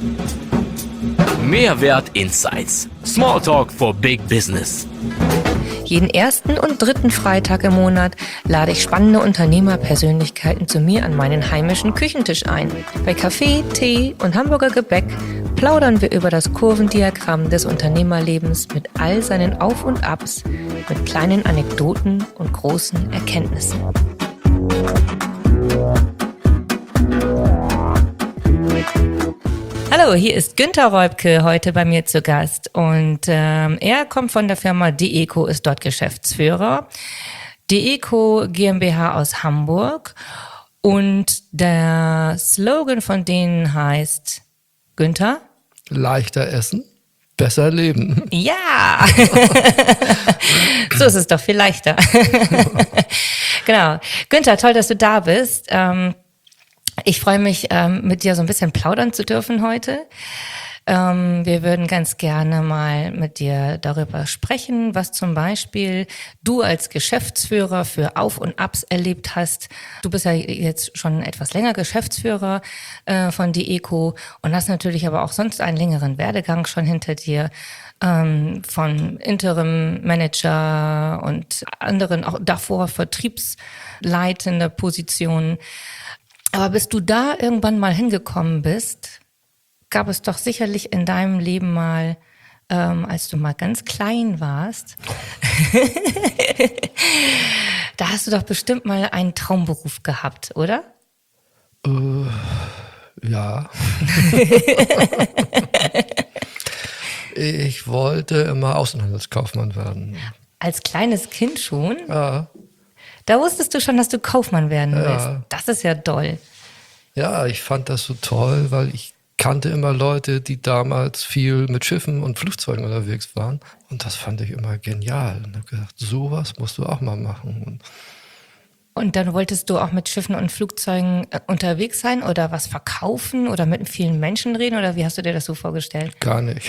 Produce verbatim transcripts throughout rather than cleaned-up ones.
Mehrwert Insights. Smalltalk for Big Business. Jeden ersten und dritten Freitag im Monat lade ich spannende Unternehmerpersönlichkeiten zu mir an meinen heimischen Küchentisch ein. Bei Kaffee, Tee und Hamburger Gebäck plaudern wir über das Kurvendiagramm des Unternehmerlebens mit all seinen Auf und Abs, mit kleinen Anekdoten und großen Erkenntnissen. Hallo, hier ist Günther Reubke heute bei mir zu Gast und ähm, er kommt von der Firma DECO, ist dort Geschäftsführer. DECO GmbH aus Hamburg und der Slogan von denen heißt, Günther? Leichter essen, besser leben. Ja, so ist es doch viel leichter. Genau. Günther, toll, dass du da bist. Ähm, Ich freue mich, ähm, mit dir so ein bisschen plaudern zu dürfen heute. Ähm, wir würden ganz gerne mal mit dir darüber sprechen, was zum Beispiel du als Geschäftsführer für Auf und Abs erlebt hast. Du bist ja jetzt schon etwas länger Geschäftsführer äh, von DECO und hast natürlich aber auch sonst einen längeren Werdegang schon hinter dir. Ähm, von Interim-Manager und anderen, auch davor vertriebsleitende Positionen. Aber bis du da irgendwann mal hingekommen bist, gab es doch sicherlich in deinem Leben mal, ähm, als du mal ganz klein warst, da hast du doch bestimmt mal einen Traumberuf gehabt, oder? Äh, ja. Ich wollte immer Außenhandelskaufmann werden. Als kleines Kind schon? Ja. Da wusstest du schon, dass du Kaufmann werden Ja. willst. Das ist ja toll. Ja, ich fand das so toll, weil ich kannte immer Leute, die damals viel mit Schiffen und Flugzeugen unterwegs waren. Und das fand ich immer genial. Und habe gedacht, sowas musst du auch mal machen. Und Und dann wolltest du auch mit Schiffen und Flugzeugen äh, unterwegs sein oder was verkaufen oder mit vielen Menschen reden oder wie hast du dir das so vorgestellt? gar nicht.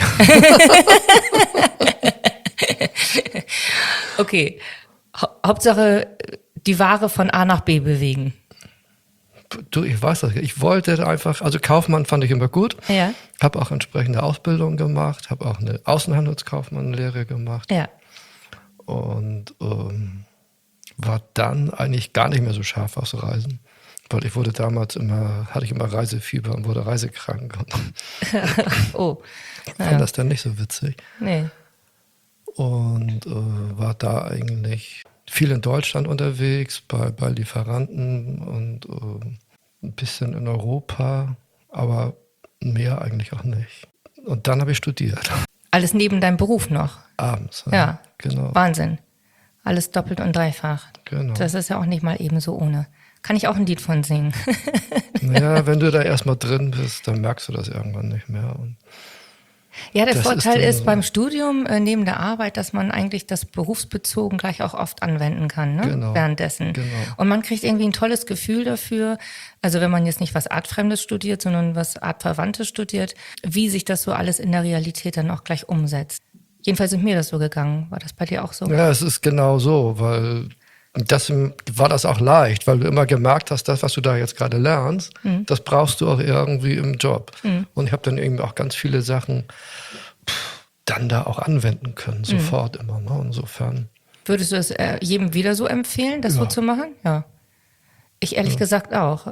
Okay, Ha- Hauptsache die Ware von A nach B bewegen. Du, ich weiß das. Ich wollte einfach, also Kaufmann fand ich immer gut. Ja, Habe auch entsprechende Ausbildung gemacht, habe auch eine Außenhandelskaufmannlehre gemacht. ja. Und ähm, war dann eigentlich gar nicht mehr so scharf aufs Reisen. Weil ich wurde damals immer, hatte ich immer Reisefieber und wurde reisekrank. Und Oh, fand das dann nicht so witzig. nee. Und äh, war da eigentlich viel in Deutschland unterwegs, bei, bei Lieferanten und äh, ein bisschen in Europa, aber mehr eigentlich auch nicht. Und dann habe ich studiert, Alles neben deinem Beruf noch. abends. Ja, Genau. Wahnsinn. Alles doppelt und dreifach. Genau. Das ist ja auch nicht mal eben so ohne. Kann ich auch ein Lied von singen. Naja, wenn du da erstmal drin bist, dann merkst du das irgendwann nicht mehr. Und Ja, der Das Vorteil ist ist, dann- beim Studium äh, neben der Arbeit, dass man eigentlich das berufsbezogen gleich auch oft anwenden kann, ne? Genau, Währenddessen. genau. Und man kriegt irgendwie ein tolles Gefühl dafür, also wenn man jetzt nicht was Artfremdes studiert, sondern was Artverwandtes studiert, wie sich das so alles in der Realität dann auch gleich umsetzt. Jedenfalls sind mir das so gegangen. War das bei dir auch so? ja, es ist genau so, weil das war das auch leicht, weil du immer gemerkt hast, das, was du da jetzt gerade lernst, Mhm. das brauchst du auch irgendwie im Job. Und ich habe dann eben auch ganz viele Sachen pff, dann da auch anwenden können, sofort immer. Ne? Insofern. Würdest du es äh, jedem wieder so empfehlen, das so Ja. zu machen? Ja. Ich ehrlich gesagt auch.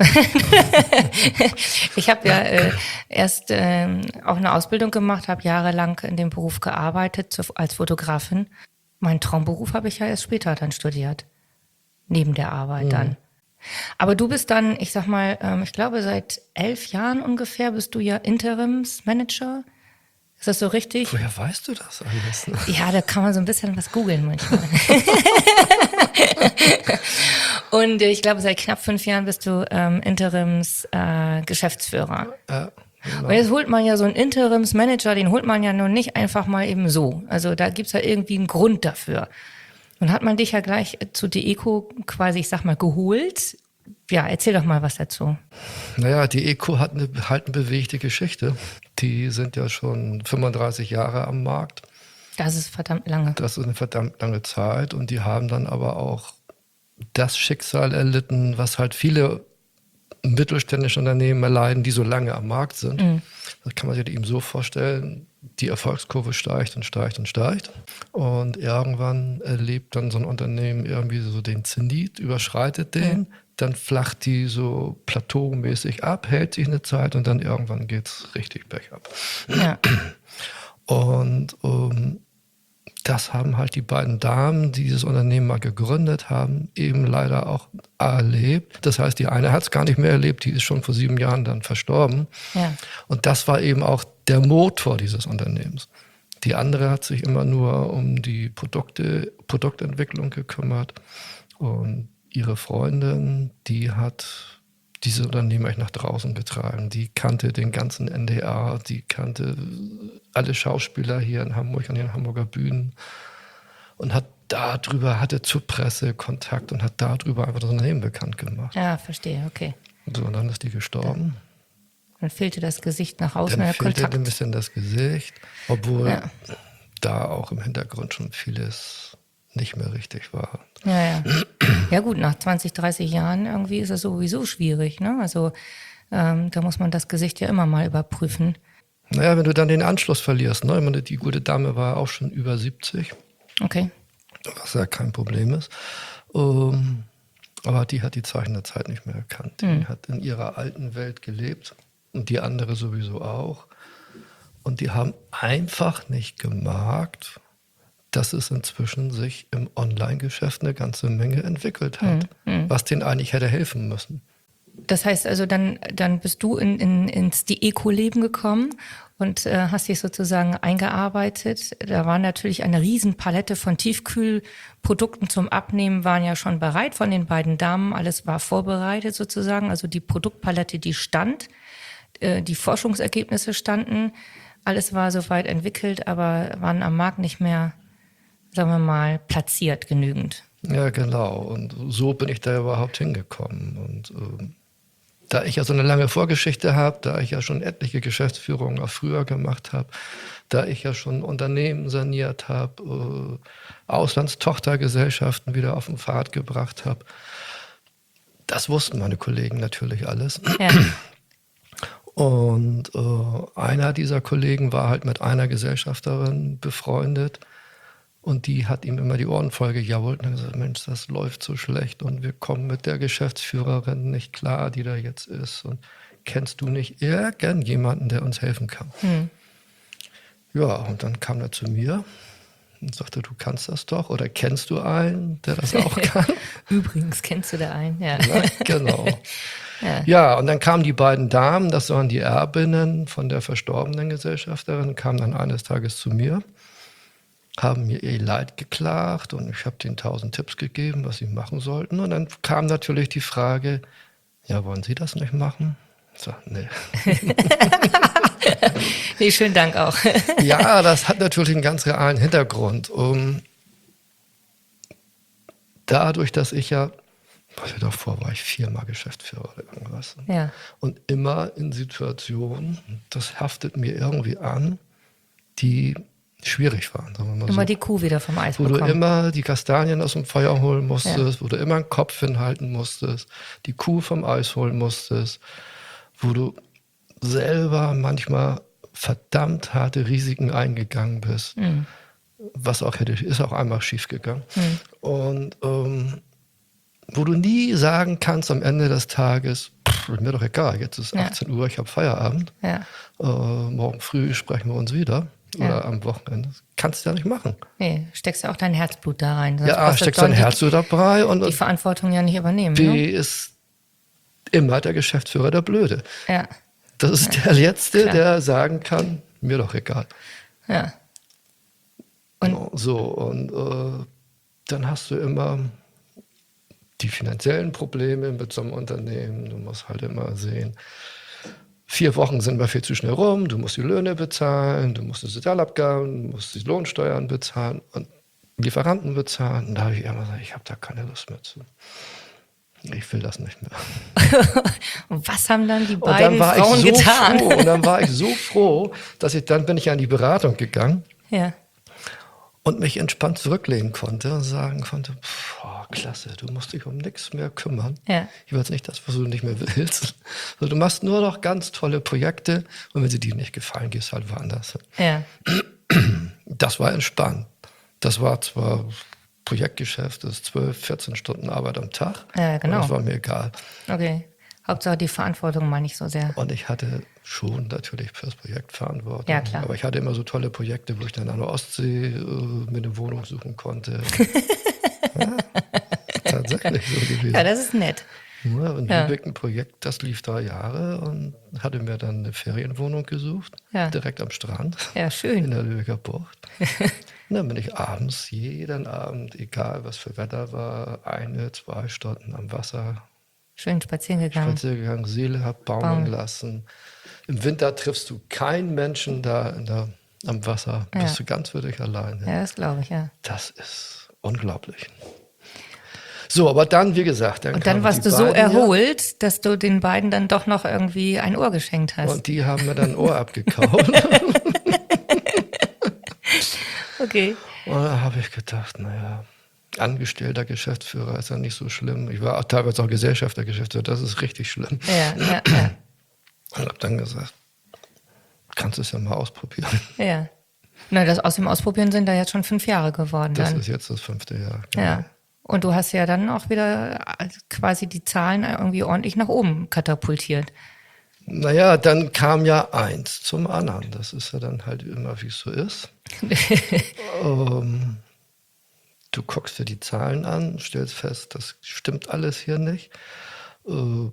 Ich habe ja äh, erst ähm, auch eine Ausbildung gemacht, habe jahrelang in dem Beruf gearbeitet zu, als Fotografin. Meinen Traumberuf habe ich ja erst später dann studiert, neben der Arbeit dann. Aber du bist dann, ich sag mal, ähm, ich glaube seit elf Jahren ungefähr bist du ja Interimsmanager. Ist das so richtig? Woher weißt du das alles? Ja, da kann man so ein bisschen was googeln manchmal. Und äh, ich glaube, seit knapp fünf Jahren bist du ähm, Interims-Geschäftsführer. Äh, Geschäftsführer. Ja, genau. Und jetzt holt man ja so einen Interimsmanager, den holt man ja nun nicht einfach mal eben so. Also da gibt's ja irgendwie einen Grund dafür. Und hat man dich ja gleich zu DECO quasi, ich sag mal, geholt. Ja, erzähl doch mal was dazu. Naja, die Eco hat eine, halt eine bewegte Geschichte. Die sind ja schon fünfunddreißig Jahre am Markt. Das ist verdammt lange. Das ist eine verdammt lange Zeit. Und die haben dann aber auch das Schicksal erlitten, was halt viele mittelständische Unternehmen erleiden, die so lange am Markt sind. Mhm. Das kann man sich eben so vorstellen, die Erfolgskurve steigt und steigt und steigt. Und irgendwann erlebt dann so ein Unternehmen irgendwie so den Zenit, überschreitet den, mhm. dann flacht die so plateaumäßig ab, hält sich eine Zeit und dann irgendwann geht es richtig bergab. Ja. Und um, das haben halt die beiden Damen, die dieses Unternehmen mal gegründet haben, eben leider auch erlebt. Das heißt, die eine hat es gar nicht mehr erlebt, die ist schon vor sieben Jahren dann verstorben. Ja. Und das war eben auch der Motor dieses Unternehmens. Die andere hat sich immer nur um die Produkte, Produktentwicklung gekümmert. Und ihre Freundin, die hat diese Unternehmen eigentlich nach draußen getragen. Die kannte den ganzen N D R, die kannte alle Schauspieler hier in Hamburg, an den Hamburger Bühnen und hat darüber, hatte zur Presse Kontakt und hat darüber einfach das Unternehmen bekannt gemacht. Ja, verstehe, okay. So, und dann ist die gestorben. Dann fehlte das Gesicht nach außen, Dann der fehlte Kontakt. ein bisschen das Gesicht, obwohl Ja. da auch im Hintergrund schon vieles nicht mehr richtig war. Ja, ja. Ja gut, nach zwanzig, dreißig Jahren irgendwie ist es sowieso schwierig, ne? Also ähm, da muss man das Gesicht ja immer mal überprüfen. Naja, wenn du dann den Anschluss verlierst, ne? Ich meine, die gute Dame war auch schon über siebzig, Okay. was ja kein Problem ist. Ähm, aber die hat die Zeichen der Zeit nicht mehr erkannt. Die Hm. hat in ihrer alten Welt gelebt und die andere sowieso auch. Und die haben einfach nicht gemerkt, dass es inzwischen sich im Online-Geschäft eine ganze Menge entwickelt hat, hm. was denen eigentlich hätte helfen müssen. Das heißt also, dann, dann bist du in, in, ins Dieko-Leben gekommen und äh, hast dich sozusagen eingearbeitet. Da war natürlich eine Riesenpalette von Tiefkühlprodukten zum Abnehmen, waren ja schon bereit von den beiden Damen. Alles war vorbereitet sozusagen. Also die Produktpalette, die stand, äh, die Forschungsergebnisse standen. Alles war soweit entwickelt, aber waren am Markt nicht mehr, sagen wir mal, platziert genügend. Ja, genau. Und so bin ich da überhaupt hingekommen. Und ähm, da ich ja so eine lange Vorgeschichte habe, da ich ja schon etliche Geschäftsführungen auch früher gemacht habe, da ich ja schon Unternehmen saniert habe, äh, Auslandstochtergesellschaften wieder auf den Pfad gebracht habe, das wussten meine Kollegen natürlich alles. Ja. Und äh, einer dieser Kollegen war halt mit einer Gesellschafterin befreundet. Und die hat ihm immer die Ohren voll gejault und hat gesagt, Mensch, das läuft so schlecht und wir kommen mit der Geschäftsführerin nicht klar, die da jetzt ist. Und kennst du nicht irgendjemanden, der uns helfen kann? Hm. Ja, und dann kam er zu mir und sagte, du kannst das doch oder kennst du einen, der das auch kann? Übrigens, kennst du da einen? Ja. Na, genau. Ja. Ja, und dann kamen die beiden Damen, das waren die Erbinnen von der verstorbenen Gesellschafterin, kamen dann eines Tages zu mir, haben mir ihr Leid geklagt und ich habe denen tausend Tipps gegeben, was sie machen sollten. Und dann kam natürlich die Frage, ja, wollen Sie das nicht machen? Ich sag, nee. Nee, schönen Dank auch. Ja, das hat natürlich einen ganz realen Hintergrund. Um, dadurch, dass ich ja, was ich davor war, ich viermal Geschäftsführer oder irgendwas. Ja. Und immer in Situationen, das haftet mir irgendwie an, die schwierig waren. Sagen wir mal Immer so. die Kuh wieder vom Eis Wo du bekommen. immer die Kastanien aus dem Feuer holen musstest, Ja. wo du immer einen Kopf hinhalten musstest, die Kuh vom Eis holen musstest, wo du selber manchmal verdammt harte Risiken eingegangen bist, Mhm. was auch hätte, ist auch einmal schief gegangen. Mhm. Und ähm, wo du nie sagen kannst am Ende des Tages, pff, mir doch egal, jetzt ist Ja. achtzehn Uhr, ich habe Feierabend, Ja. äh, morgen früh sprechen wir uns wieder. Ja. Oder am Wochenende. Das kannst du ja nicht machen. Nee, steckst ja auch dein Herzblut da rein. Sonst Ja, A, brauchst du steckst dein dann Herz so dabei und, die, die und Verantwortung ja nicht übernehmen. B Ne? ist immer der Geschäftsführer der Blöde. Ja, Das ist der Letzte, klar. der sagen kann, mir doch egal. ja. Und- Genau, so, und äh, dann hast du immer die finanziellen Probleme mit so einem Unternehmen. Du musst halt immer sehen, vier Wochen sind wir viel zu schnell rum, du musst die Löhne bezahlen, du musst die Sozialabgaben, du musst die Lohnsteuern bezahlen und Lieferanten bezahlen. Und da habe ich immer gesagt, ich habe da keine Lust mehr zu. Ich will das nicht mehr. Und was haben dann die Und beiden dann war Frauen ich so getan? froh, und dann war ich so froh, dass ich dann bin ich ja in die Beratung gegangen. Ja, und mich entspannt zurücklehnen konnte und sagen konnte, pff, oh, klasse, du musst dich um nichts mehr kümmern. Ja. Ich weiß nicht das, was du nicht mehr willst. Also, du machst nur noch ganz tolle Projekte und wenn sie dir nicht gefallen, gehst halt woanders hin. Ja. Das war entspannt. Das war zwar Projektgeschäft, das ist zwölf, vierzehn Stunden Arbeit am Tag. Ja, genau. Aber das war mir egal. Okay. Hauptsache die Verantwortung mal nicht so sehr. Und ich hatte schon natürlich fürs Projekt Verantwortung. Ja, klar. Aber ich hatte immer so tolle Projekte, wo ich dann an der Ostsee äh, mir eine Wohnung suchen konnte. Ja, tatsächlich so gewesen. Ja, das ist nett. Ja, und Ja. Lübeck ein Projekt, das lief drei Jahre und hatte mir dann eine Ferienwohnung gesucht, Ja. direkt am Strand Ja, in schön. der Lübecker Bucht. Und dann bin ich abends, jeden Abend, egal was für Wetter war, eine, zwei Stunden am Wasser Schön spazieren gegangen. spazieren gegangen, Seele hab baumeln Baum. lassen. Im Winter triffst du keinen Menschen da in der, am Wasser, Ja. bist du ganz für dich alleine. Ja, das glaube ich, ja. Das ist unglaublich. So, aber dann, wie gesagt, dann Und dann kamen warst die du so beiden hier. erholt, dass du den beiden dann doch noch irgendwie ein Ohr geschenkt hast. Und die haben mir dann ein Ohr abgekaut. Okay. Und da habe ich gedacht, naja, angestellter Geschäftsführer ist ja nicht so schlimm. Ich war auch teilweise auch Gesellschafter, Geschäftsführer, das ist richtig schlimm. Ja, ja, ja. Und habe dann gesagt, kannst du es ja mal ausprobieren. Ja. Na, das aus dem Ausprobieren sind da jetzt schon fünf Jahre geworden Das dann. ist jetzt das fünfte Jahr. Ja. Und du hast ja dann auch wieder äh, quasi die Zahlen irgendwie ordentlich nach oben katapultiert. Naja, dann kam ja eins zum anderen. Das ist ja dann halt immer, wie es so ist. ähm, du guckst dir die Zahlen an, stellst fest, das stimmt alles hier nicht. Äh, und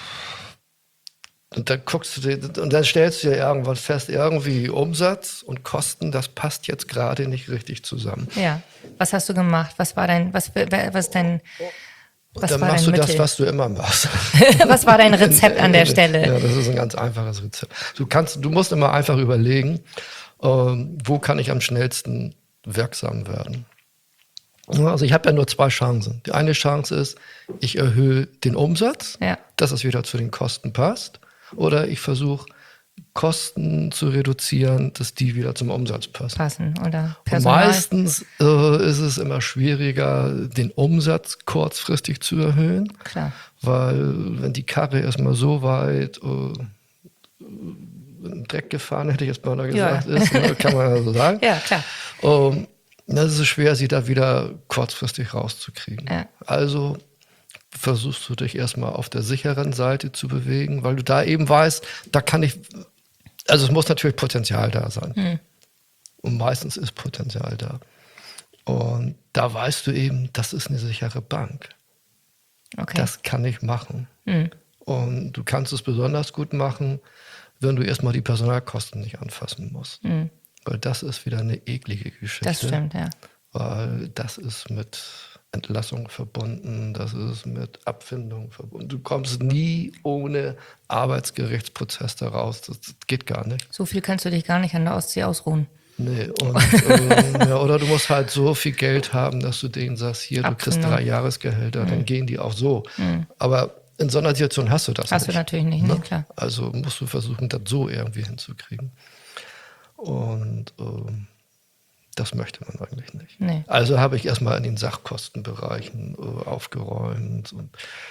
dann guckst du dir, und dann stellst du dir irgendwann fest, irgendwie Umsatz und Kosten, das passt jetzt gerade nicht richtig zusammen. Ja. Was hast du gemacht? Was war dein, was, was dein, was dann war machst dein du das, Mittel? was du immer machst. Was war dein Rezept an der Stelle? Ja, das ist ein ganz einfaches Rezept. Du kannst, du musst immer einfach überlegen, ähm, wo kann ich am schnellsten wirksam werden. Also ich habe ja nur zwei Chancen. Die eine Chance ist, ich erhöhe den Umsatz, Ja. dass es wieder zu den Kosten passt. Oder ich versuche, Kosten zu reduzieren, dass die wieder zum Umsatz passen. Passen oder Und Personal? meistens äh, ist es immer schwieriger, den Umsatz kurzfristig zu erhöhen. Klar. Weil wenn die Karre erstmal so weit äh, in den Dreck gefahren, hätte ich jetzt mal gesagt, Ja. ist, ne, kann man ja so sagen. Ja, klar. Ähm, dann ist es schwer, sie da wieder kurzfristig rauszukriegen. Ja. Also versuchst du dich erstmal auf der sicheren Seite zu bewegen, weil du da eben weißt, da kann ich, also es muss natürlich Potenzial da sein. Hm. Und meistens ist Potenzial da. Und da weißt du eben, das ist eine sichere Bank. Okay. Das kann ich machen. Hm. Und du kannst es besonders gut machen, wenn du erstmal die Personalkosten nicht anfassen musst. Hm. Weil das ist wieder eine eklige Geschichte. Das stimmt, ja. Weil das ist mit Entlassung verbunden, das ist mit Abfindung verbunden. Du kommst nie ohne Arbeitsgerichtsprozess da raus. Das, das geht gar nicht. So viel kannst du dich gar nicht an der Ostsee ausruhen. Nee, und, äh, ja, oder du musst halt so viel Geld haben, dass du denen sagst, hier, du kriegst Abfindung. drei Jahresgehälter, Mhm. dann gehen die auch so. Mhm. Aber in so einer Situation hast du das Hast nicht. du natürlich nicht, ne? Klar. Also musst du versuchen, das so irgendwie hinzukriegen. Und ähm, das möchte man eigentlich nicht. Nee. Also habe ich erstmal in den Sachkostenbereichen äh, aufgeräumt und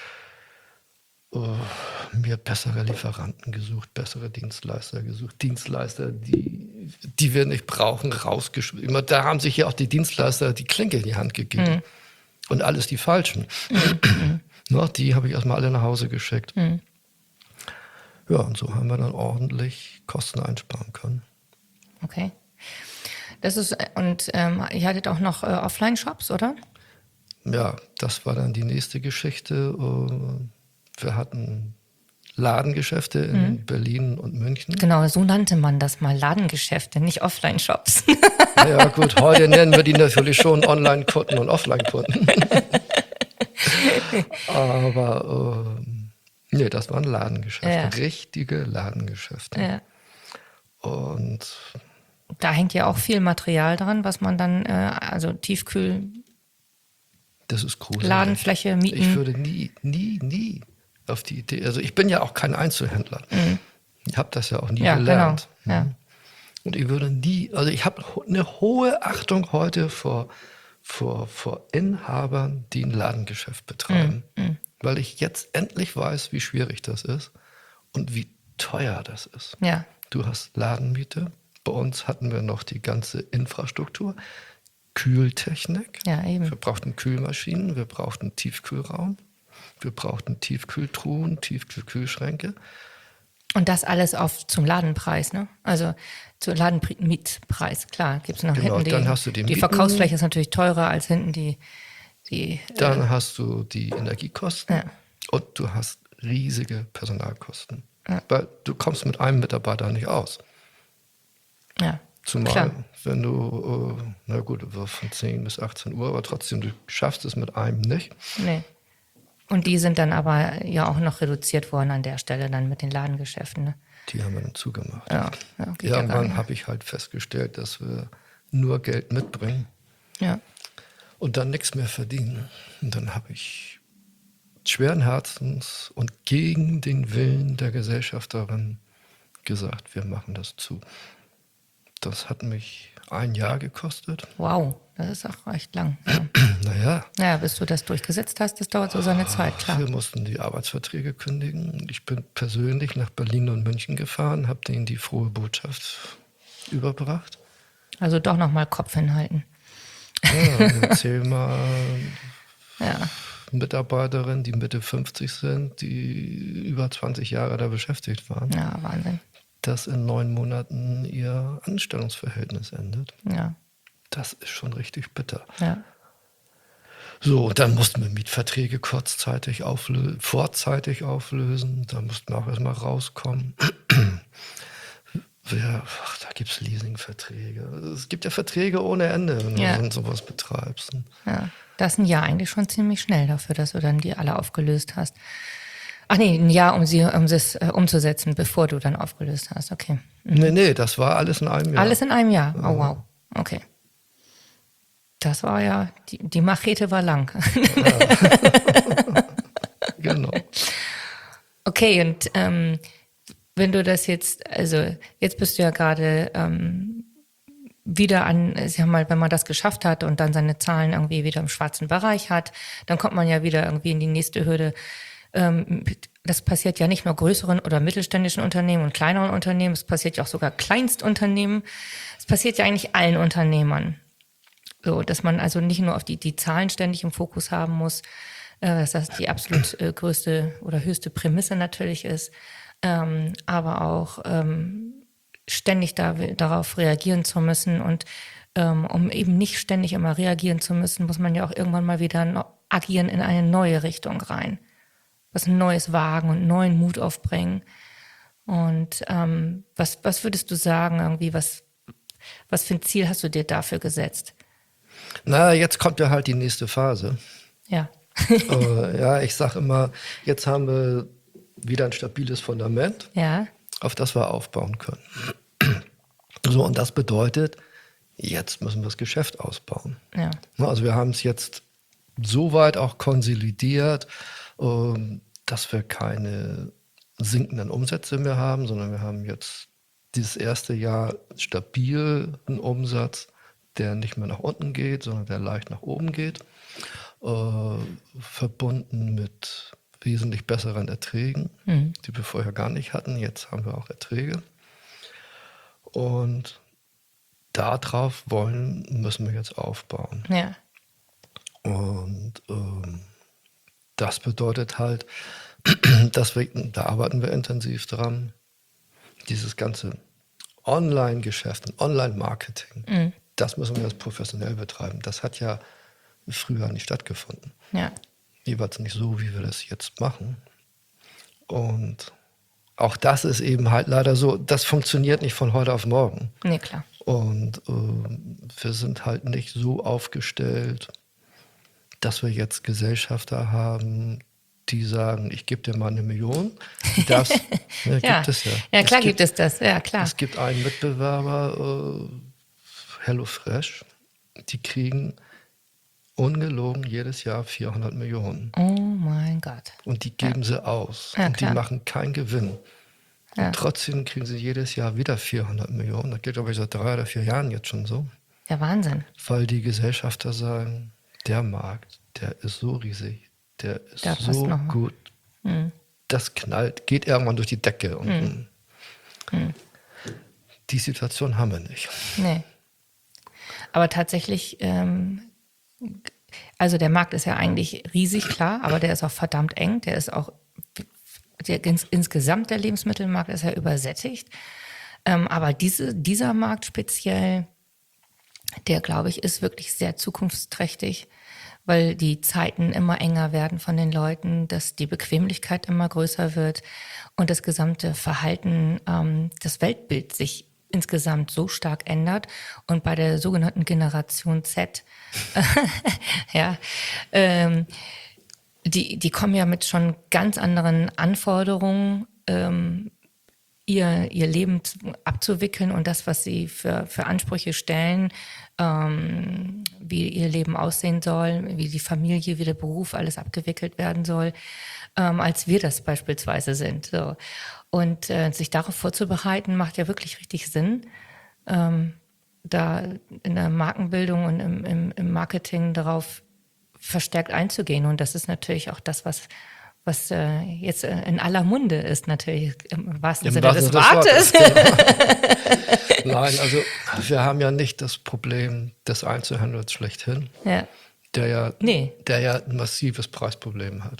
äh, mir bessere Lieferanten gesucht, bessere Dienstleister gesucht, Dienstleister, die, die wir nicht brauchen, rausgeschmissen. Da haben sich ja auch die Dienstleister die Klinke in die Hand gegeben. Mhm. Und alles die Falschen. No, die habe ich erstmal alle nach Hause geschickt. Mhm. Ja, und so haben wir dann ordentlich Kosten einsparen können. Okay. Das ist, und ähm, ihr hattet auch noch äh, Offline-Shops, oder? Ja, das war dann die nächste Geschichte. Äh, Wir hatten Ladengeschäfte in Mhm. Berlin und München. Genau, so nannte man das mal, Ladengeschäfte, nicht Offline-Shops. Ja gut, heute nennen wir die natürlich schon Online-Kunden und Offline-Kunden. Aber ähm, nee, das waren Ladengeschäfte, Ja. richtige Ladengeschäfte. Ja. Und Da hängt ja auch viel Material dran, was man dann, äh, also Tiefkühl, das ist gruselig. Ladenfläche mieten. Ich würde nie, nie, nie auf die Idee, also ich bin ja auch kein Einzelhändler. Ich habe das ja auch nie Ja, gelernt. genau. Ja. Und ich würde nie, also ich habe eine hohe Achtung heute vor, vor, vor Inhabern, die ein Ladengeschäft betreiben. Mm, Weil ich jetzt endlich weiß, wie schwierig das ist und wie teuer das ist. Ja, Du hast Ladenmiete. Bei uns hatten wir noch die ganze Infrastruktur, Kühltechnik. ja, eben. Wir brauchten Kühlmaschinen, wir brauchten Tiefkühlraum, wir brauchten Tiefkühltruhen, Tiefkühlschränke. Und das alles auf zum Ladenpreis, ne? Also zu Ladenmietpreis, klar. Gibt's noch Genau, hinten die, dann hast du die die Mieten. Verkaufsfläche ist natürlich teurer als hinten die, die Dann äh, hast du die Energiekosten Ja. und du hast riesige Personalkosten. Weil du kommst mit einem Mitarbeiter nicht aus. ja, Zumal, klar. wenn du, äh, na gut, von zehn bis achtzehn Uhr, aber trotzdem, du schaffst es mit einem nicht. Nee. Und die sind dann aber ja auch noch reduziert worden an der Stelle dann mit den Ladengeschäften, ne? Die haben wir dann zugemacht. Ja, ja, geht ja gar Irgendwann nicht. habe ich halt festgestellt, dass wir nur Geld mitbringen Ja, und dann nichts mehr verdienen. Und dann habe ich schweren Herzens und gegen den Willen der Gesellschafterin gesagt, wir machen das zu. Das hat mich ein Jahr gekostet. wow, das ist auch recht lang. Ja. Naja, Naja, bis du das durchgesetzt hast, das dauert so seine Zeit, klar. wir mussten die Arbeitsverträge kündigen. Ich bin persönlich nach Berlin und München gefahren, habe denen die frohe Botschaft überbracht. Also doch nochmal Kopf hinhalten. Ja, erzähl mal Ja, Mitarbeiterinnen, die Mitte fünfzig sind, die über zwanzig Jahre da beschäftigt waren, ja, Wahnsinn. dass in neun Monaten ihr Anstellungsverhältnis endet. Ja, Das ist schon richtig bitter. ja. So, dann mussten wir Mietverträge kurzzeitig auflösen, vorzeitig auflösen. Da mussten wir auch erstmal rauskommen. Ja, ach, da gibt es Leasingverträge. Es gibt ja Verträge ohne Ende, wenn Ja. du sowas betreibst. Ja, das ist ein Jahr eigentlich schon ziemlich schnell dafür, dass du dann die alle aufgelöst hast. Ach nee, ein Jahr, um sie um es äh, umzusetzen, bevor du dann aufgelöst hast. Okay. Nee, nee, das war alles in einem Jahr. Alles in einem Jahr. Oh wow. Okay. Das war ja, die, die Machete war lang. Genau. Okay, und ähm, wenn du das jetzt, also jetzt bist du ja gerade ähm, wieder an, ich sag mal, wenn man das geschafft hat und dann seine Zahlen irgendwie wieder im schwarzen Bereich hat, dann kommt man ja wieder irgendwie in die nächste Hürde. Ähm, das passiert ja nicht nur größeren oder mittelständischen Unternehmen und kleineren Unternehmen, es passiert ja auch sogar Kleinstunternehmen. Es passiert ja eigentlich allen Unternehmern. So, dass man also nicht nur auf die, die Zahlen ständig im Fokus haben muss, äh, dass das die absolut äh, größte oder höchste Prämisse natürlich ist, ähm, aber auch ähm, ständig da, darauf reagieren zu müssen. Und ähm, um eben nicht ständig immer reagieren zu müssen, muss man ja auch irgendwann mal wieder no- agieren in eine neue Richtung rein. Was Neues wagen und neuen Mut aufbringen. Und ähm, was, was würdest du sagen, irgendwie, was, was für ein Ziel hast du dir dafür gesetzt? Na, jetzt kommt ja halt die nächste Phase. Ja. äh, ja, ich sag immer, jetzt haben wir wieder ein stabiles Fundament, Ja. auf das wir aufbauen können. So, und das bedeutet, jetzt müssen wir das Geschäft ausbauen. Ja. Also wir haben es jetzt so weit auch konsolidiert, ähm, dass wir keine sinkenden Umsätze mehr haben, sondern wir haben jetzt dieses erste Jahr stabil einen Umsatz, der nicht mehr nach unten geht, sondern der leicht nach oben geht, äh, verbunden mit wesentlich besseren Erträgen, Mhm. die wir vorher gar nicht hatten. Jetzt haben wir auch Erträge. Und darauf wollen, müssen wir jetzt aufbauen. Ja. Und ähm, das bedeutet halt, dass wir, da arbeiten wir intensiv dran, dieses ganze Online-Geschäft und Online-Marketing, Mhm. das müssen wir jetzt professionell betreiben. Das hat ja früher nicht stattgefunden. Ja. Jeweils nicht so, wie wir das jetzt machen. Und auch das ist eben halt leider so, das funktioniert nicht von heute auf morgen. Nee, klar. Und ähm, wir sind halt nicht so aufgestellt, dass wir jetzt Gesellschafter haben, die sagen, ich gebe dir mal eine Million. Die darfst, ne, Ja. gibt es ja. Ja, klar es gibt, es das. Ja, klar. Es gibt einen Mitbewerber, äh, HelloFresh, die kriegen ungelogen jedes Jahr vierhundert Millionen. Oh mein Gott. Und die geben sie aus. Ja, und die klar. machen keinen Gewinn. Ja. Trotzdem kriegen sie jedes Jahr wieder vierhundert Millionen. Das geht, glaube ich, seit drei oder vier Jahren jetzt schon so. Ja, Wahnsinn. Weil die Gesellschafter sagen, der Markt, der ist so riesig, der ist Da passt so noch mal. gut. Mhm. Das knallt, geht irgendwann durch die Decke. Und Mhm. Mhm. die Situation haben wir nicht. Nee. Aber tatsächlich, ähm, also der Markt ist ja eigentlich riesig, klar, aber der ist auch verdammt eng. Der ist auch, der, ins, insgesamt der Lebensmittelmarkt ist ja übersättigt. Ähm, aber diese, dieser Markt speziell, der, glaube ich, ist wirklich sehr zukunftsträchtig, weil die Zeiten immer enger werden von den Leuten, dass die Bequemlichkeit immer größer wird und das gesamte Verhalten, ähm, das Weltbild sich insgesamt so stark ändert. Und bei der sogenannten Generation Z, ja, ähm, die, die kommen ja mit schon ganz anderen Anforderungen, ähm, ihr, ihr Leben abzuwickeln und das, was sie für, für Ansprüche stellen, ähm, wie ihr Leben aussehen soll, wie die Familie, wie der Beruf alles abgewickelt werden soll, ähm, als wir das beispielsweise sind. So. Und äh, sich darauf vorzubereiten, macht ja wirklich richtig Sinn, ähm, da in der Markenbildung und im, im, im Marketing darauf verstärkt einzugehen. Und das ist natürlich auch das, was was äh, jetzt äh, in aller Munde ist, natürlich im wahrsten Im Sinne wahrsten des Sinne des Wortes. Wortes, Nein, also wir haben ja nicht das Problem des Einzelhandels schlechthin, Ja. der ja, Nee. der ja ein massives Preisproblem hat.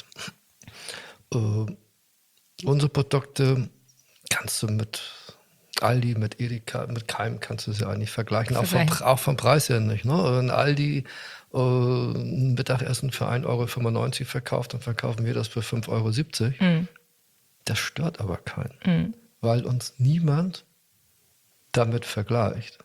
Äh, unsere Produkte kannst du mit Aldi, mit Edeka, mit keinem kannst du sie eigentlich vergleichen, auch vom, Vergleichen. auch vom Preis her nicht. Ne? Wenn Aldi äh, ein Mittagessen für ein Euro fünfundneunzig verkauft, dann verkaufen wir das für fünf Euro siebzig. Mhm. Das stört aber keinen, Mhm. weil uns niemand damit vergleicht.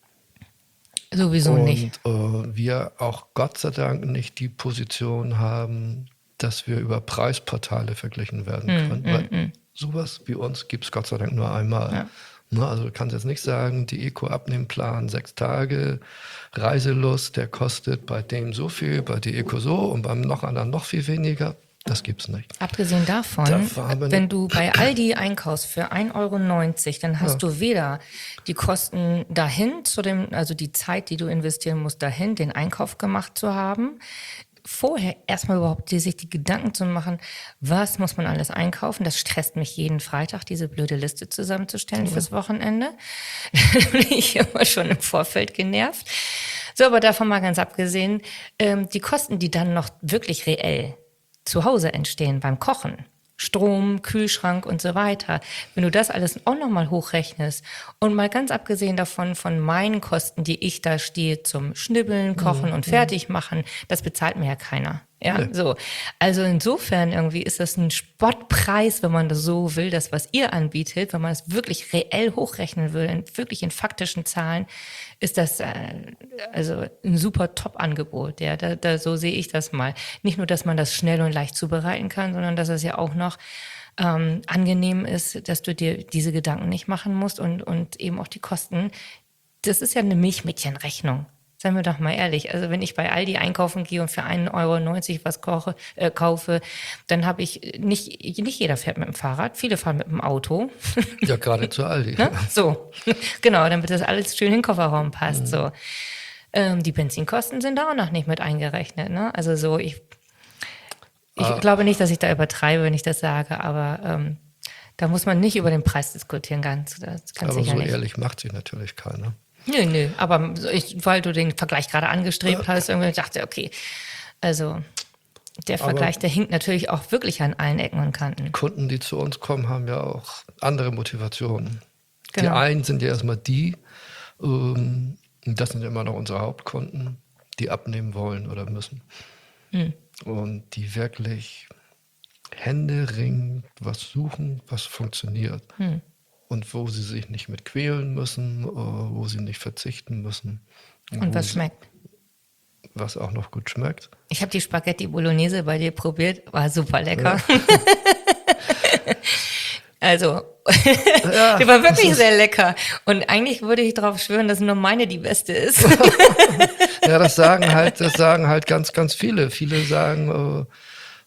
Sowieso Und nicht. äh, wir auch Gott sei Dank nicht die Position haben, dass wir über Preisportale verglichen werden Mm, können. mm, weil mm. sowas wie uns gibt es Gott sei Dank nur einmal. Ja. Ne, also du kannst jetzt nicht sagen, die Eco-Abnehmplan, sechs Tage, Reiselust, der kostet bei dem so viel, bei der Eco so und beim noch anderen noch viel weniger. Das gibt's nicht. Abgesehen davon, Dafür haben wir wenn ne- du bei Aldi einkaufst für ein Euro neunzig, dann hast du weder die Kosten dahin, zu dem, also die Zeit, die du investieren musst, dahin, den Einkauf gemacht zu haben. Vorher erstmal überhaupt die, sich die Gedanken zu machen, was muss man alles einkaufen. Das stresst mich jeden Freitag, diese blöde Liste zusammenzustellen fürs Wochenende. Da bin ich immer schon im Vorfeld genervt. So, aber davon mal ganz abgesehen, ähm, die Kosten, die dann noch wirklich reell zu Hause entstehen beim Kochen, Strom, Kühlschrank und so weiter. Wenn du das alles auch nochmal hochrechnest und mal ganz abgesehen davon von meinen Kosten, die ich da stehe zum Schnibbeln, Kochen und fertig machen, das bezahlt mir ja keiner. Ja, Nee. so. Also insofern irgendwie ist das ein Spottpreis, wenn man das so will, das, was ihr anbietet, wenn man es wirklich reell hochrechnen will, in, wirklich in faktischen Zahlen, ist das äh, also ein super Top-Angebot. Ja, da, da, so sehe ich das mal. Nicht nur, dass man das schnell und leicht zubereiten kann, sondern dass es ja auch noch ähm, angenehm ist, dass du dir diese Gedanken nicht machen musst und, und eben auch die Kosten. Das ist ja eine Milchmädchenrechnung. Seien wir doch mal ehrlich. Also wenn ich bei Aldi einkaufen gehe und für einen Euro neunzig was koche, äh, kaufe, dann habe ich nicht, nicht jeder fährt mit dem Fahrrad, viele fahren mit dem Auto. Ja, gerade zu Aldi. Ne? So, genau, damit das alles schön in den Kofferraum passt. So, ähm, die Benzinkosten sind da auch noch nicht mit eingerechnet. Ne? Also so, ich, ich Ah. glaube nicht, dass ich da übertreibe, wenn ich das sage, aber ähm, da muss man nicht über den Preis diskutieren, ganz, ganz Aber sicher so nicht. ehrlich macht sich natürlich keiner. Nö, nö, aber so ich, weil du den Vergleich gerade angestrebt hast, irgendwie dachte, okay, also der Aber- Vergleich, der hinkt natürlich auch wirklich an allen Ecken und Kanten. Kunden, die zu uns kommen, haben ja auch andere Motivationen. Die Genau. einen sind ja erstmal die, ähm, das sind immer noch unsere Hauptkunden, die abnehmen wollen oder müssen. Hm. Und die wirklich händeringend was suchen, was funktioniert. Hm. Und wo sie sich nicht mit quälen müssen, äh, wo sie nicht verzichten müssen. Und wo was sie- schmeckt? Was auch noch gut schmeckt. Ich habe die Spaghetti Bolognese bei dir probiert, war super lecker. Also, die war wirklich sehr lecker. Und eigentlich würde ich darauf schwören, dass nur meine die beste ist. Ja, das sagen halt, das sagen halt ganz, ganz viele. Viele sagen,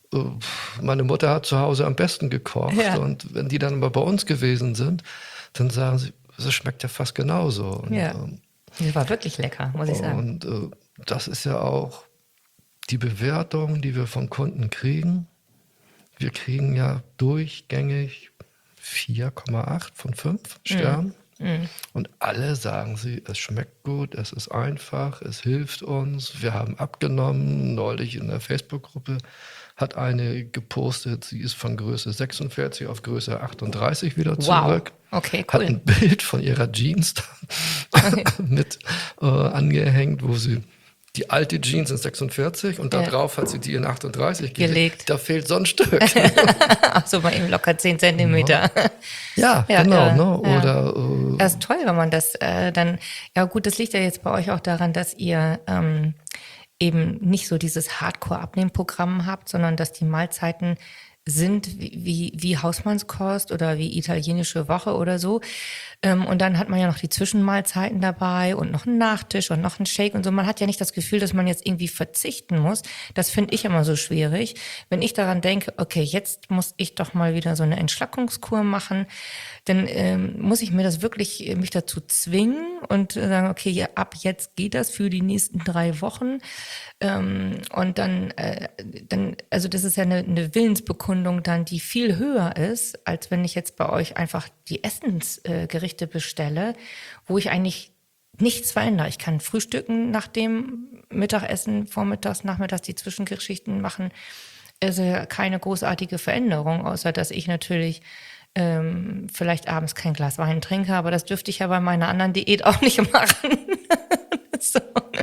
äh, meine Mutter hat zu Hause am besten gekocht. Ja. Und wenn die dann aber bei uns gewesen sind, dann sagen sie, das schmeckt ja fast genauso. Und, Ja. ähm, Das war wirklich lecker, muss ich sagen. und äh, das ist ja auch die Bewertung, die wir von Kunden kriegen. Wir kriegen ja durchgängig vier Komma acht von fünf Sternen. Mhm. Und alle sagen sie, es schmeckt gut, es ist einfach, es hilft uns. Wir haben abgenommen. Neulich in der Facebook-Gruppe hat eine gepostet, sie ist von Größe sechsundvierzig auf Größe achtunddreißig wieder zurück. Wow, okay, Hat cool. ein Bild von ihrer Jeans Okay. mit äh, angehängt, wo sie die alte Jeans in sechsundvierzig und da Ja. drauf hat sie die in achtunddreißig Gelegt. gelegt. Da fehlt so ein Stück. Ach so, mal eben locker zehn Zentimeter. ja, Ja, genau. ja, ne? ja. Oder äh, Das ist toll, wenn man das äh, dann, ja gut, das liegt ja jetzt bei euch auch daran, dass ihr ähm, eben nicht so dieses Hardcore-Abnehmprogramm habt, sondern dass die Mahlzeiten sind wie, wie, wie Hausmannskost oder wie italienische Woche oder so. Ähm, und dann hat man ja noch die Zwischenmahlzeiten dabei und noch einen Nachtisch und noch einen Shake und so. Man hat ja nicht das Gefühl, dass man jetzt irgendwie verzichten muss. Das finde ich immer so schwierig. Wenn ich daran denke, okay, jetzt muss ich doch mal wieder so eine Entschlackungskur machen, dann ähm, muss ich mir das wirklich, äh, mich dazu zwingen und äh, sagen, okay, ja, ab jetzt geht das für die nächsten drei Wochen. Ähm, und dann, äh, dann, also das ist ja eine, eine Willensbekundung dann, die viel höher ist, als wenn ich jetzt bei euch einfach die Essensgerichte äh, bestelle, wo ich eigentlich nichts verändere. Ich kann frühstücken nach dem Mittagessen, vormittags, nachmittags die Zwischengeschichten machen. Also keine großartige Veränderung, außer dass ich natürlich ähm, vielleicht abends kein Glas Wein trinke, aber das dürfte ich ja bei meiner anderen Diät auch nicht machen. so.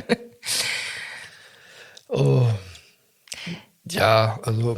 Oh, ja, also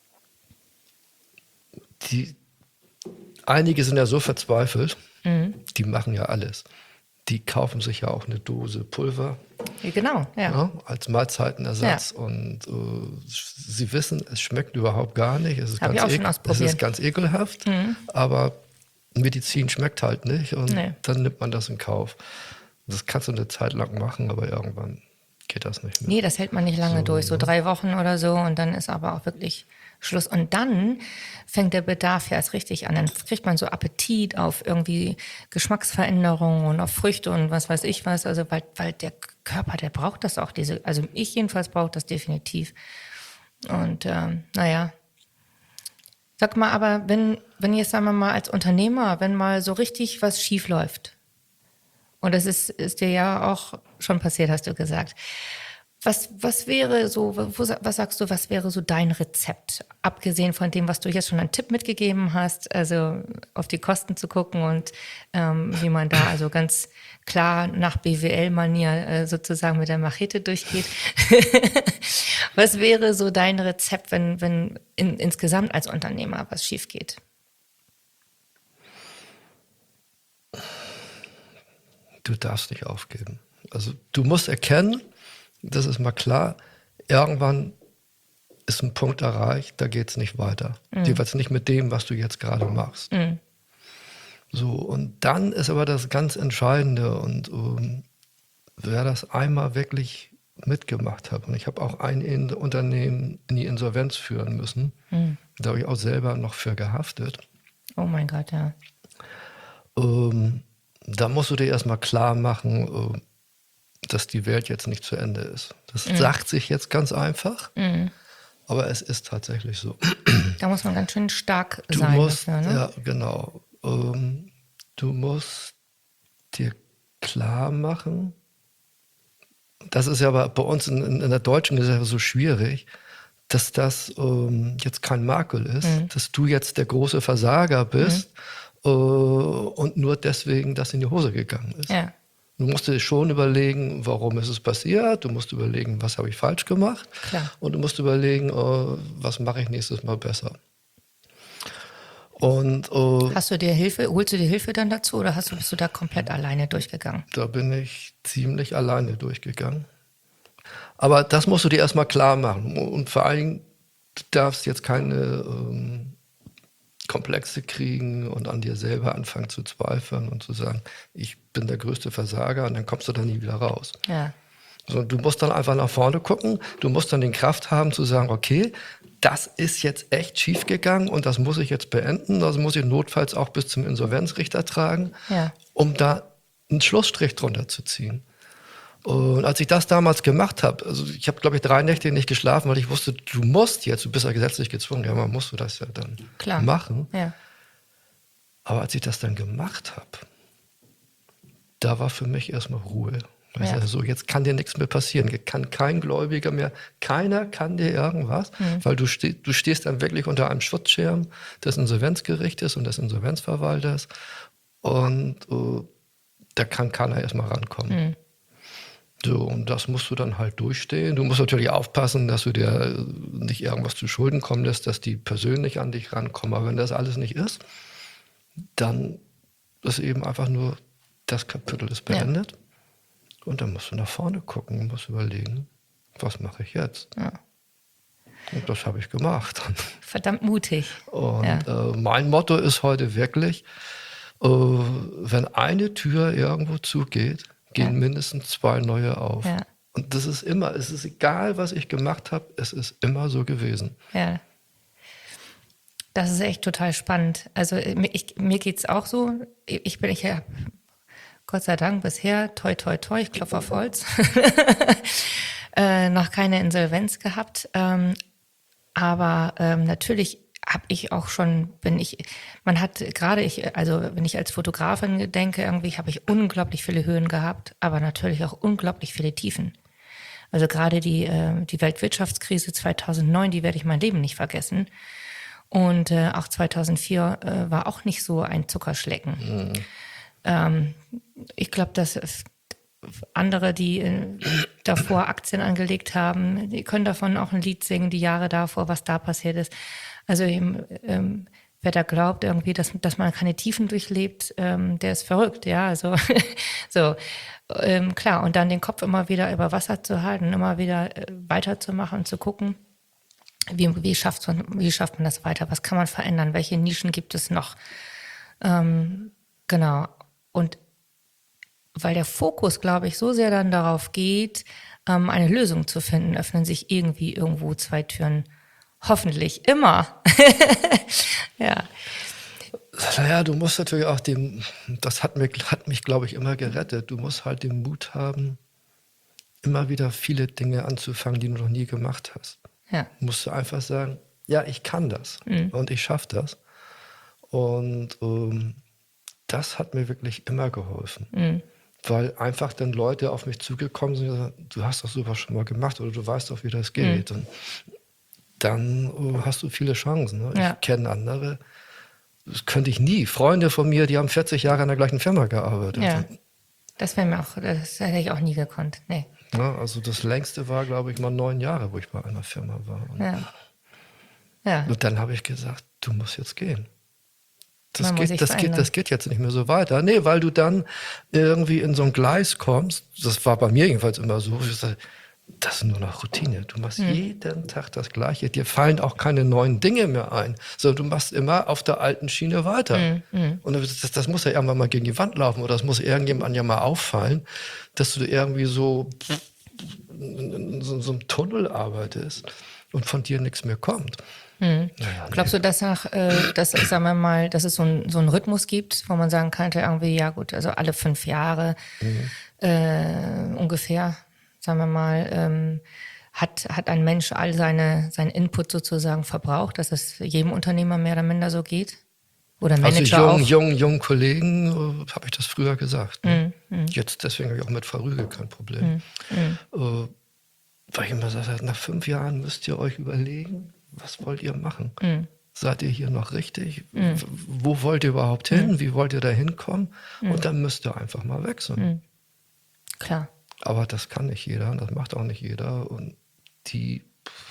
die, einige sind ja so verzweifelt, Mhm. die machen ja alles. Die kaufen sich ja auch eine Dose Pulver Genau, ja. ja, als Mahlzeitenersatz und äh, sie wissen, es schmeckt überhaupt gar nicht. Es ist, Hab ich ganz, auch schon ek- es ausprobiert. ist ganz ekelhaft, aber Medizin schmeckt halt nicht und Nee. dann nimmt man das in Kauf. Das kannst du eine Zeit lang machen, aber irgendwann geht das nicht mehr. Nee, das hält man nicht lange So, durch, so ne? drei Wochen oder so und dann ist aber auch wirklich Schluss. Und dann fängt der Bedarf ja erst richtig an. Dann kriegt man so Appetit auf irgendwie Geschmacksveränderungen und auf Früchte und was weiß ich was. Also weil, weil der Körper, der braucht das auch. Diese, also ich jedenfalls brauche das definitiv. Und ähm, naja. Sag mal, aber wenn, wenn jetzt, sagen wir mal, als Unternehmer, wenn mal so richtig was schief läuft, und das ist, ist dir ja auch schon passiert, hast du gesagt. Was, was wäre so, wo, was sagst du, was wäre so dein Rezept? Abgesehen von dem, was du jetzt schon einen Tipp mitgegeben hast, also auf die Kosten zu gucken und ähm, wie man da also ganz klar nach B W L-Manier äh, sozusagen mit der Machete durchgeht. Was wäre so dein Rezept, wenn, wenn in, insgesamt als Unternehmer was schief geht? Du darfst nicht aufgeben. Also du musst erkennen, das ist mal klar, irgendwann ist ein Punkt erreicht, da geht es nicht weiter. Mhm. Jedenfalls nicht mit dem, was du jetzt gerade machst. Mhm. So, und dann ist aber das ganz Entscheidende und um, wer das einmal wirklich mitgemacht hat, und ich habe auch ein in Unternehmen in die Insolvenz führen müssen, mhm. da habe ich auch selber noch für gehaftet. Oh mein Gott, ja. Um, da musst du dir erstmal klar machen, dass die Welt jetzt nicht zu Ende ist. Das mhm. sagt sich jetzt ganz einfach, mhm. aber es ist tatsächlich so. Da muss man ganz schön stark du sein. Musst, dafür, ne? Ja, genau. Ähm, du musst dir klar machen, das ist ja aber bei uns in, in der deutschen Gesellschaft so schwierig, dass das ähm, jetzt kein Makel ist, mhm. dass du jetzt der große Versager bist, mhm. und nur deswegen, dass in die Hose gegangen ist. Ja. Du musst dir schon überlegen, warum ist es passiert. Du musst überlegen, was habe ich falsch gemacht. Klar. Und du musst überlegen, was mache ich nächstes Mal besser. Und hast du dir Hilfe, holst du dir Hilfe dann dazu oder hast du, bist du da komplett alleine durchgegangen? Da bin ich ziemlich alleine durchgegangen. Aber das musst du dir erstmal klar machen. Und vor allen Dingen, du darfst jetzt keine ähm, Komplexe kriegen und an dir selber anfangen zu zweifeln und zu sagen, ich bin der größte Versager und dann kommst du da nie wieder raus. Ja. So, du musst dann einfach nach vorne gucken, du musst dann die Kraft haben zu sagen, okay, das ist jetzt echt schief gegangen und das muss ich jetzt beenden, das muss ich notfalls auch bis zum Insolvenzrichter tragen, Ja. um da einen Schlussstrich drunter zu ziehen. Und als ich das damals gemacht habe, also ich habe, glaube ich, drei Nächte nicht geschlafen, weil ich wusste, du musst jetzt, du bist ja gesetzlich gezwungen, ja, man musst du das ja dann Klar. machen. Ja. Aber als ich das dann gemacht habe, da war für mich erstmal Ruhe. Weißt Ja. du, so, jetzt kann dir nichts mehr passieren. Jetzt kann kein Gläubiger mehr, keiner kann dir irgendwas, Mhm. weil du, ste du stehst dann wirklich unter einem Schutzschirm des Insolvenzgerichtes und des Insolvenzverwalters und äh, da kann keiner erstmal rankommen. Mhm. So, und das musst du dann halt durchstehen. Du musst natürlich aufpassen, dass du dir äh, nicht irgendwas zu Schulden kommen lässt, dass die persönlich an dich rankommen. Aber wenn das alles nicht ist, dann ist eben einfach nur das Kapitel ist beendet. Ja. Und dann musst du nach vorne gucken und musst überlegen, was mache ich jetzt? Ja. Und das habe ich gemacht. Verdammt mutig. Und Ja. äh, mein Motto ist heute wirklich, äh, wenn eine Tür irgendwo zugeht, gehen Ja. mindestens zwei neue auf. Ja. Und das ist immer, es ist egal, was ich gemacht habe, es ist immer so gewesen. Ja. Das ist echt total spannend. Also ich, mir geht es auch so. Ich bin, ich habe Gott sei Dank bisher, toi, toi, toi, ich klopfe auf Holz, äh, noch keine Insolvenz gehabt. Ähm, aber ähm, natürlich habe ich auch schon, bin ich, man hat gerade ich, also wenn ich als Fotografin denke, irgendwie habe ich unglaublich viele Höhen gehabt, aber natürlich auch unglaublich viele Tiefen. Also gerade die, äh, die Weltwirtschaftskrise zweitausendneun, die werde ich mein Leben nicht vergessen. Und äh, auch zweitausendvier äh, war auch nicht so ein Zuckerschlecken. Mhm. Ähm, ich glaube, dass andere, die äh, davor Aktien angelegt haben, die können davon auch ein Lied singen, die Jahre davor, was da passiert ist. Also ähm, wer da glaubt irgendwie, dass, dass man keine Tiefen durchlebt, ähm, der ist verrückt, ja. Also so ähm, klar, und dann den Kopf immer wieder über Wasser zu halten, immer wieder äh, weiterzumachen und zu gucken, wie, wie, schafft man, wie schafft man das weiter, was kann man verändern, welche Nischen gibt es noch. Ähm, genau. Und weil der Fokus, glaube ich, so sehr dann darauf geht, ähm, eine Lösung zu finden, öffnen sich irgendwie irgendwo zwei Türen. Hoffentlich immer. Ja. Naja, du musst natürlich auch den, das hat mich, hat mich, glaube ich, immer gerettet. Du musst halt den Mut haben, immer wieder viele Dinge anzufangen, die du noch nie gemacht hast. Ja. Musst du einfach sagen, ja, ich kann das Mhm. und ich schaffe das. Und ähm, das hat mir wirklich immer geholfen. Mhm. Weil einfach dann Leute auf mich zugekommen sind und gesagt, du hast das sowas schon mal gemacht oder du weißt doch, wie das geht. Mhm. Und dann uh, hast du viele Chancen. Ne? Ja. Ich kenne andere, das könnte ich nie. Freunde von mir, die haben vierzig Jahre in der gleichen Firma gearbeitet. Ja. Das wäre mir auch, das hätte ich auch nie gekonnt. Nee. Ja, also das längste war, glaube ich, mal neun Jahre, wo ich bei einer Firma war. Und, Ja. Ja. und dann habe ich gesagt, du musst jetzt gehen. Das Man muss geht, sich das, geht, verändern. das geht jetzt nicht mehr so weiter. Nee, weil du dann irgendwie in so ein Gleis kommst. Das war bei mir jedenfalls immer so. Ich sag, das ist nur noch Routine. Du machst Hm. jeden Tag das Gleiche. Dir fallen auch keine neuen Dinge mehr ein, sondern du machst immer auf der alten Schiene weiter. Hm, hm. Und das, das muss ja irgendwann mal gegen die Wand laufen oder das muss irgendjemandem ja mal auffallen, dass du irgendwie so in so, so einem Tunnel arbeitest und von dir nichts mehr kommt. Hm. Naja, Glaubst du, dass, nach, äh, dass, sagen wir mal, dass es so, ein, so einen Rhythmus gibt, wo man sagen könnte, irgendwie, ja gut, also alle fünf Jahre Mhm. äh, ungefähr, sagen wir mal, ähm, hat, hat ein Mensch all seine, seinen Input sozusagen verbraucht, dass es jedem Unternehmer mehr oder minder so geht? Oder Manager also auch? jungen, jungen, jungen Kollegen äh, habe ich das früher gesagt. Ne? Mm, mm. Jetzt deswegen habe ich auch mit Frau Rüge kein Problem. Mm, mm. Äh, weil ich immer sage, nach fünf Jahren müsst ihr euch überlegen, was wollt ihr machen? Mm. Seid ihr hier noch richtig? Mm. Wo wollt ihr überhaupt hin? Mm. Wie wollt ihr da hinkommen? Mm. Und dann müsst ihr einfach mal wechseln. Mm. Klar. Aber das kann nicht jeder, das macht auch nicht jeder. Und die,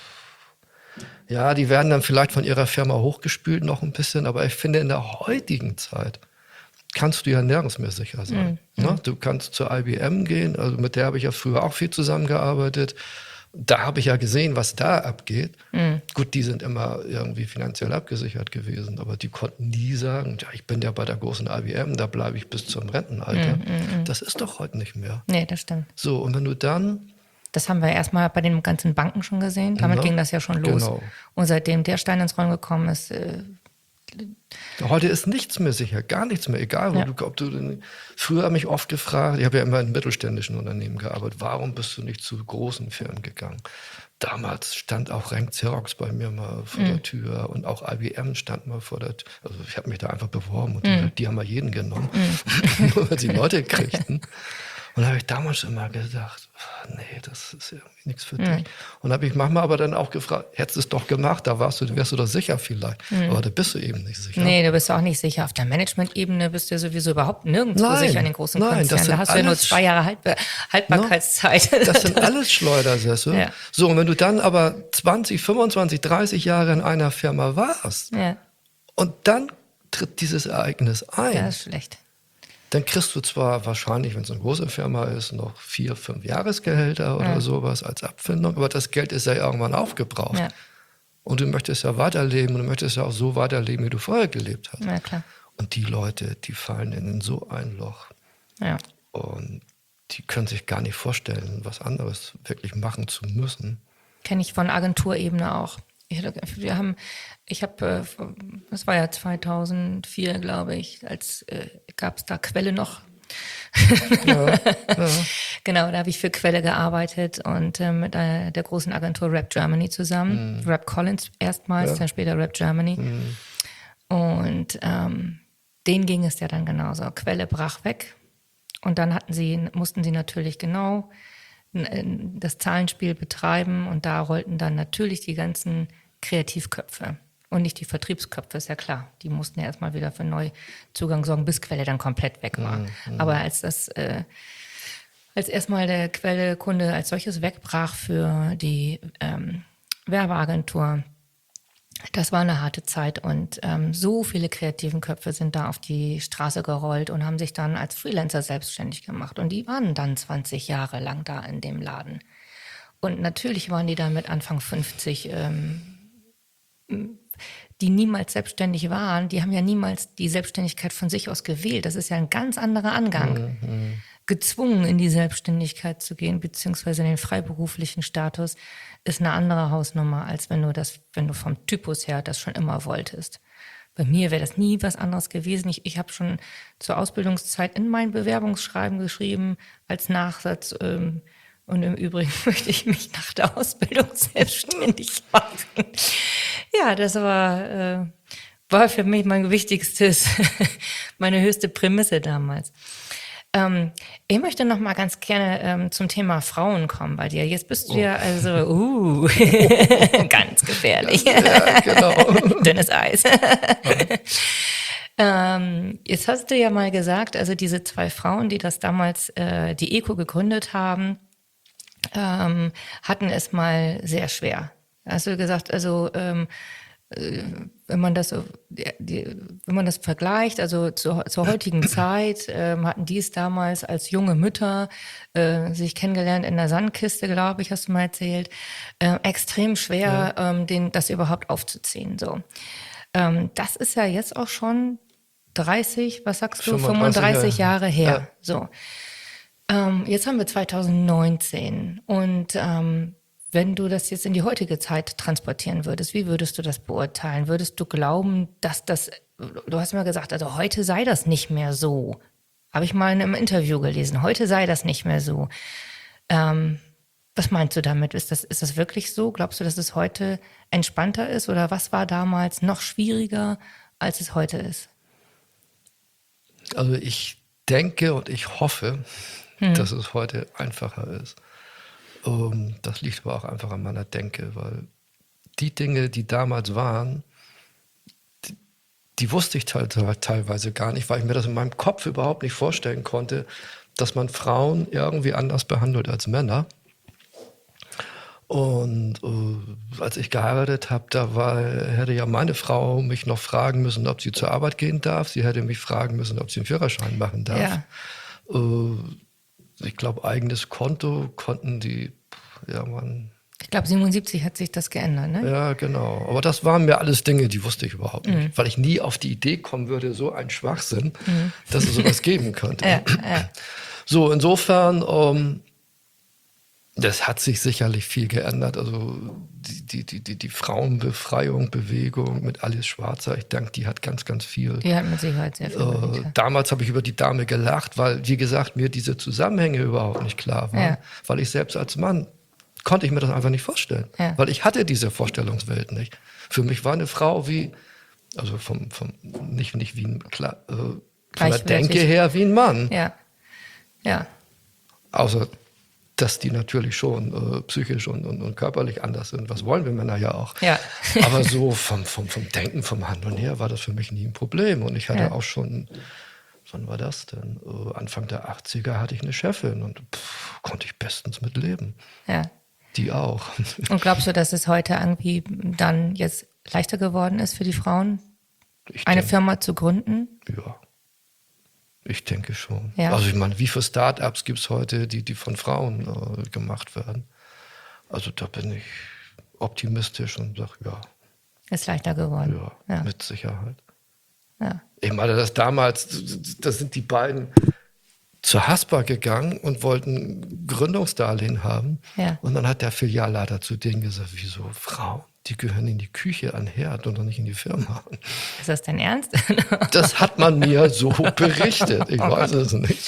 ja, die werden dann vielleicht von ihrer Firma hochgespült noch ein bisschen, aber ich finde, in der heutigen Zeit kannst du ja nirgends mehr sicher sein. Mm. Ne? Du kannst zur I B M gehen, also mit der habe ich ja früher auch viel zusammengearbeitet. Da habe ich ja gesehen, was da abgeht. Mm. Gut, die sind immer irgendwie finanziell abgesichert gewesen, aber die konnten nie sagen, ja, ich bin ja bei der großen I B M, da bleibe ich bis zum Rentenalter. Mm, mm, mm. Das ist doch heute nicht mehr. Nee, das stimmt. So, und wenn du dann Das haben wir erstmal bei den ganzen Banken schon gesehen. Damit Ja, ging das ja schon los. genau. Und seitdem der Stein ins Rollen gekommen ist, äh, Heute ist nichts mehr sicher, gar nichts mehr, egal wo Ja. du, ob du. Früher habe ich oft gefragt, ich habe ja immer in mittelständischen Unternehmen gearbeitet, warum bist du nicht zu großen Firmen gegangen? Damals stand auch Renk Xerox bei mir mal vor Mhm. der Tür und auch I B M stand mal vor der Tür. Also ich habe mich da einfach beworben und Mhm. die, die haben mal jeden genommen, nur weil sie Leute kriegten. Und da habe ich damals schon mal gedacht, nee, das ist irgendwie nichts für dich. Und habe ich manchmal aber dann auch gefragt, hättest du es doch gemacht, da warst du, wärst du doch sicher vielleicht. Aber da bist du eben nicht sicher. nee, du bist auch nicht sicher. Auf der Management-Ebene bist du ja sowieso überhaupt nirgendwo Nein, sicher in den großen nein, das Konzernen. Da sind hast du ja nur alles- zwei Jahre Haltbar Haltbarkeitszeit. Das sind alles Schleudersessel. Ja. So, und wenn du dann aber zwanzig, fünfundzwanzig, dreißig Jahre in einer Firma warst ja, und dann tritt dieses Ereignis ein, ja, ist schlecht. dann kriegst du zwar wahrscheinlich, wenn es eine große Firma ist, noch vier, fünf Jahresgehälter oder Ja. sowas als Abfindung, aber das Geld ist ja irgendwann aufgebraucht. Ja, Und du möchtest ja weiterleben und du möchtest ja auch so weiterleben, wie du vorher gelebt hast. ja klar. Und die Leute, die fallen in so ein Loch Ja. und die können sich gar nicht vorstellen, was anderes wirklich machen zu müssen. Kenne ich von Agenturebene auch. Ich, hatte- wir haben, ich habe, äh, das war ja zweitausendvier, glaube ich, als äh, gab es da Quelle noch. Ja, ja. Genau, da habe ich für Quelle gearbeitet und äh, mit äh, der großen Agentur Rap Germany zusammen. Rap Collins erstmals, Ja. dann später Rap Germany. Und ähm, denen ging es ja dann genauso. Quelle brach weg. Und dann hatten sie, mussten sie natürlich genau n- das Zahlenspiel betreiben. Und da rollten dann natürlich die ganzen Kreativköpfe. Und nicht die Vertriebsköpfe, ist ja klar. Die mussten ja erstmal wieder für Neuzugang sorgen, bis Quelle dann komplett weg war. Aber als das, äh, als erstmal der Quelle-Kunde als solches wegbrach für die ähm, Werbeagentur, das war eine harte Zeit und ähm, so viele kreativen Köpfe sind da auf die Straße gerollt und haben sich dann als Freelancer selbstständig gemacht. Und die waren dann zwanzig Jahre lang da in dem Laden. Und natürlich waren die dann mit Anfang fünfzig, ähm, die niemals selbstständig waren, die haben ja niemals die Selbstständigkeit von sich aus gewählt. Das ist ja ein ganz anderer Angang. Gezwungen in die Selbstständigkeit zu gehen, beziehungsweise in den freiberuflichen Status, ist eine andere Hausnummer, als wenn du das, wenn du vom Typus her das schon immer wolltest. Bei mir wäre das nie was anderes gewesen. Ich, ich habe schon zur Ausbildungszeit in mein Bewerbungsschreiben geschrieben, als Nachsatz, ähm, und im Übrigen möchte ich mich nach der Ausbildung selbstständig machen. Ja, das war, äh, war für mich mein wichtigstes, meine höchste Prämisse damals. Ähm, ich möchte noch mal ganz gerne ähm, zum Thema Frauen kommen bei dir. Jetzt bist du ja also, uh, ganz gefährlich. Ja, genau. Dünnes Eis. ähm, jetzt hast du ja mal gesagt, also diese zwei Frauen, die das damals, äh, die ECO gegründet haben, ähm, hatten es mal sehr schwer. Hast du gesagt, also ähm, äh, wenn man das so, die, die, wenn man das vergleicht, also zur, zur heutigen Zeit, ähm, hatten die es damals als junge Mütter äh, sich kennengelernt in der Sandkiste, glaube ich, hast du mal erzählt, äh, extrem schwer, ja. ähm, den, das überhaupt aufzuziehen. So, ähm, das ist ja jetzt auch schon dreißig, was sagst du, fünfunddreißig Jahre her. Ja. So. Ähm, jetzt haben wir zweitausendneunzehn und ähm, wenn du das jetzt in die heutige Zeit transportieren würdest, wie würdest du das beurteilen? Würdest du glauben, dass das, du hast mir gesagt, also heute sei das nicht mehr so. Habe ich mal in einem Interview gelesen, heute sei das nicht mehr so. Ähm, was meinst du damit? Ist das, ist das wirklich so? Glaubst du, dass es heute entspannter ist oder was war damals noch schwieriger, als es heute ist? Also ich denke und ich hoffe, hm. dass es heute einfacher ist. Um, das liegt aber auch einfach an meiner Denke, weil die Dinge, die damals waren, die, die wusste ich te- teilweise gar nicht, weil ich mir das in meinem Kopf überhaupt nicht vorstellen konnte, dass man Frauen irgendwie anders behandelt als Männer. Und äh, als ich geheiratet habe, da war, hätte ja meine Frau mich noch fragen müssen, ob sie zur Arbeit gehen darf. Sie hätte mich fragen müssen, ob sie einen Führerschein machen darf. Ja. Äh, ich glaube, eigenes Konto konnten die, ja, man. Ich glaube, siebenundsiebzig hat sich das geändert, ne? Ja, genau. Aber das waren mir alles Dinge, die wusste ich überhaupt nicht. Mhm. Weil ich nie auf die Idee kommen würde, so ein Schwachsinn, mhm. dass es sowas geben könnte. Ja, ja. So, insofern, ähm, Das hat sich sicherlich viel geändert. Also die, die, die, die, die Frauenbefreiung, Bewegung mit Alice Schwarzer, ich denke, die hat ganz, ganz viel. Die hat mit Sicherheit sehr viel. Äh, damals habe ich über die Dame gelacht, weil, wie gesagt, mir diese Zusammenhänge überhaupt nicht klar waren. Ja. Weil ich selbst als Mann konnte ich mir das einfach nicht vorstellen. Ja. Weil ich hatte diese Vorstellungswelt nicht. Für mich war eine Frau wie, also vom, vom nicht, nicht wie ein, klar, äh, von der Gleichwertig. Denke her wie ein Mann. Ja, ja, Außer dass die natürlich schon äh, psychisch und, und, und körperlich anders sind. Was wollen wir Männer ja auch. ja. Aber so vom, vom, vom Denken, vom Handeln her war das für mich nie ein Problem. Und ich hatte Ja. auch schon, wann war das denn? Äh, Anfang der achtziger hatte ich eine Chefin und pff, konnte ich bestens mit leben. ja. Die auch. Und glaubst du, dass es heute irgendwie dann jetzt leichter geworden ist für die Frauen, Ich eine denk- Firma zu gründen? Ja, ich denke schon. Ja. Also ich meine, wie viele Start-ups gibt es heute, die, die von Frauen äh, gemacht werden? Also da bin ich optimistisch und sage, ja, Ist leichter geworden. ja, Ja. mit Sicherheit. Ja. Ich meine, das damals, da sind die beiden zur Haspa gegangen und wollten Gründungsdarlehen haben. Ja. Und dann hat der Filialleiter zu denen gesagt, wieso Frauen? Die gehören in die Küche an den Herd und doch nicht in die Firma. Ist das dein Ernst? Das hat man mir so berichtet. Ich Oh weiß Gott. es nicht.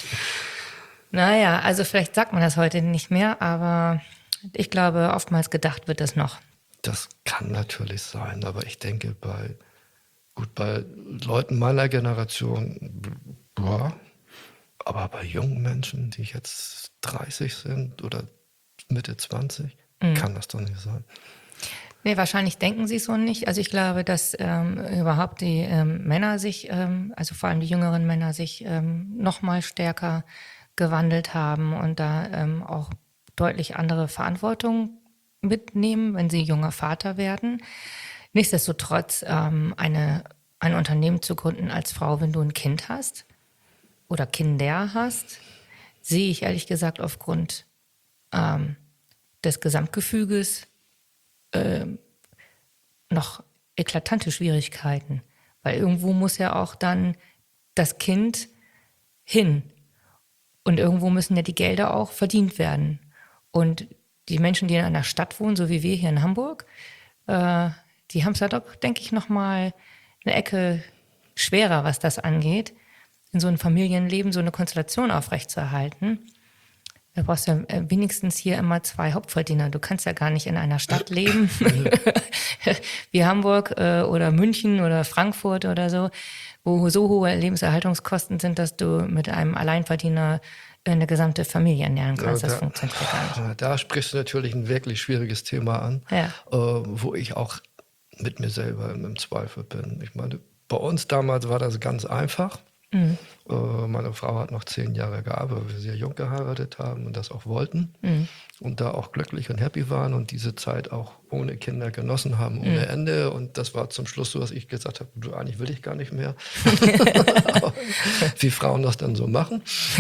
Naja, also vielleicht sagt man das heute nicht mehr, aber ich glaube, oftmals gedacht wird es noch. Das kann natürlich sein, aber ich denke, bei, gut, bei Leuten meiner Generation, ja, aber bei jungen Menschen, die jetzt dreißig sind oder Mitte zwanzig, kann das doch nicht sein. Nee, wahrscheinlich denken sie so nicht. Also ich glaube, dass ähm, überhaupt die ähm, Männer sich, ähm, also vor allem die jüngeren Männer sich ähm, noch mal stärker gewandelt haben und da ähm, auch deutlich andere Verantwortung mitnehmen, wenn sie junger Vater werden. Nichtsdestotrotz ähm, eine, ein Unternehmen zu gründen als Frau, wenn du ein Kind hast oder Kinder hast, sehe ich ehrlich gesagt aufgrund ähm, des Gesamtgefüges noch eklatante Schwierigkeiten, weil irgendwo muss ja auch dann das Kind hin und irgendwo müssen ja die Gelder auch verdient werden. Und die Menschen, die in einer Stadt wohnen, so wie wir hier in Hamburg, äh, die haben es ja doch, denke ich, noch mal eine Ecke schwerer, was das angeht, in so einem Familienleben so eine Konstellation aufrechtzuerhalten. Da brauchst du ja wenigstens hier immer zwei Hauptverdiener. Du kannst ja gar nicht in einer Stadt leben wie Hamburg äh, oder München oder Frankfurt oder so, wo so hohe Lebenserhaltungskosten sind, dass du mit einem Alleinverdiener eine gesamte Familie ernähren kannst. Ja, Das da- funktioniert ja gar nicht. Da sprichst du natürlich ein wirklich schwieriges Thema an, Ja. äh, wo ich auch mit mir selber im Zweifel bin. Ich meine, bei uns damals war das ganz einfach. Mhm. Äh, meine Frau hat noch zehn Jahre gearbeitet, weil wir sehr jung geheiratet haben und das auch wollten. Mhm. Und da auch glücklich und happy waren und diese Zeit auch ohne Kinder genossen haben, ohne Mhm. Ende. Und das war zum Schluss so, dass ich gesagt habe, du, eigentlich will ich gar nicht mehr. Wie Frauen das dann so machen.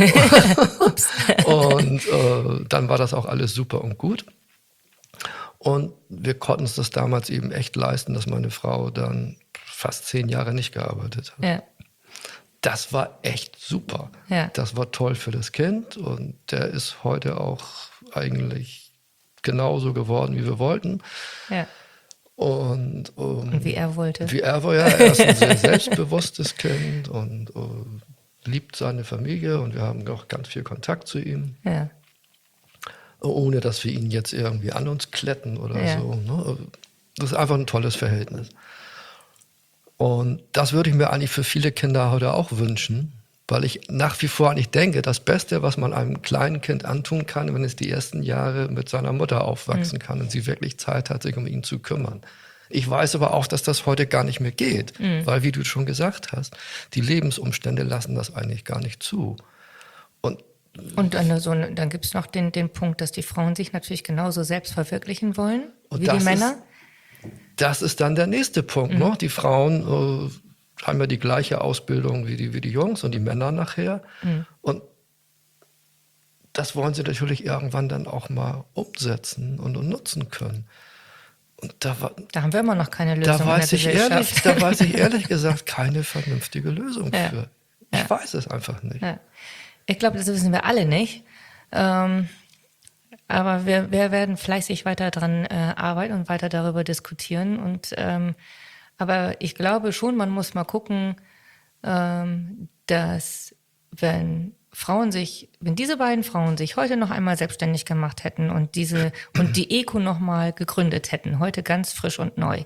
Und äh, dann war das auch alles super und gut. Und wir konnten uns das damals eben echt leisten, dass meine Frau dann fast zehn Jahre nicht gearbeitet hat. Ja. Das war echt super. Ja. Das war toll für das Kind und der ist heute auch eigentlich genauso geworden, wie wir wollten. Ja. Und, ähm, Und wie er wollte. wie er war, ja, er ist ein sehr selbstbewusstes Kind und äh, liebt seine Familie und wir haben auch ganz viel Kontakt zu ihm, Ja. ohne dass wir ihn jetzt irgendwie an uns kletten oder Ja. so. Ne? Das ist einfach ein tolles Verhältnis. Und das würde ich mir eigentlich für viele Kinder heute auch wünschen, weil ich nach wie vor eigentlich denke, das Beste, was man einem kleinen Kind antun kann, wenn es die ersten Jahre mit seiner Mutter aufwachsen kann und sie wirklich Zeit hat, sich um ihn zu kümmern. Ich weiß aber auch, dass das heute gar nicht mehr geht, weil, wie du schon gesagt hast, die Lebensumstände lassen das eigentlich gar nicht zu. Und Und dann, so, dann gibt es noch den, den Punkt, dass die Frauen sich natürlich genauso selbst verwirklichen wollen Und wie das die Männer. das ist dann der nächste Punkt. Mhm. Ne? Die Frauen äh, haben ja die gleiche Ausbildung wie die, wie die Jungs und die Männer nachher. Mhm. Und das wollen sie natürlich irgendwann dann auch mal umsetzen und, und nutzen können. Und da, wa- Da haben wir immer noch keine Lösung da, weiß in ich der ehrlich, Gesellschaft. da weiß ich ehrlich gesagt keine vernünftige Lösung Ja. für. Ich Ja. weiß es einfach nicht. Ja. Ich glaube, das wissen wir alle nicht. Ähm, Aber wir, wir werden fleißig weiter dran äh, arbeiten und weiter darüber diskutieren. Und ähm, aber ich glaube schon, man muss mal gucken, ähm, dass wenn Frauen sich, wenn diese beiden Frauen sich heute noch einmal selbstständig gemacht hätten und diese und die Eco noch mal gegründet hätten, heute ganz frisch und neu,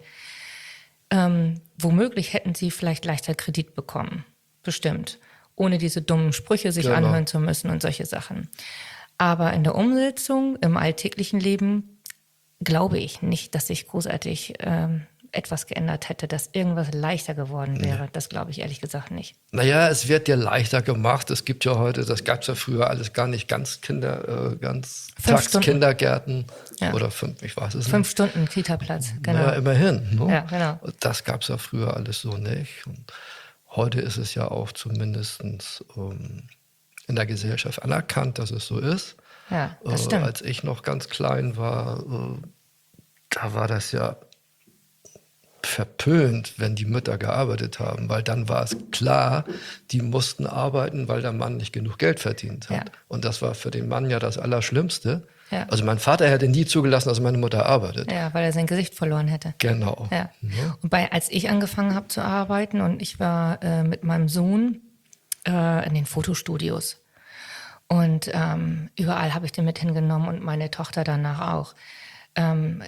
ähm, womöglich hätten sie vielleicht leichter Kredit bekommen, bestimmt, ohne diese dummen Sprüche sich Genau. anhören zu müssen und solche Sachen. Aber in der Umsetzung, im alltäglichen Leben, glaube ich nicht, dass sich großartig ähm, etwas geändert hätte, dass irgendwas leichter geworden wäre. Das glaube ich ehrlich gesagt nicht. Naja, es wird dir leichter gemacht. Es gibt ja heute, das gab es ja früher alles gar nicht, ganz Kinder, äh, ganz Fünf Stunden. Tagskindergärten Ja. oder fünf, ich weiß es Fünf nicht. Stunden Kita-Platz, genau. Naja, immerhin. Ne? Ja, genau. Das gab es ja früher alles so nicht. Und heute ist es ja auch zumindest ähm, in der Gesellschaft anerkannt, dass es so ist. Ja, das Äh, stimmt. als ich noch ganz klein war, äh, da war das ja verpönt, wenn die Mütter gearbeitet haben, weil dann war es klar, die mussten arbeiten, weil der Mann nicht genug Geld verdient hat. Ja. Und das war für den Mann ja das Allerschlimmste. Ja. Also mein Vater hätte nie zugelassen, dass meine Mutter arbeitet. Ja, weil er sein Gesicht verloren hätte. Genau. Ja. Ja. Und bei, als ich angefangen habe zu arbeiten und ich war äh, mit meinem Sohn äh, in den Fotostudios und ähm, überall habe ich den mit hingenommen und meine Tochter danach auch. Ähm,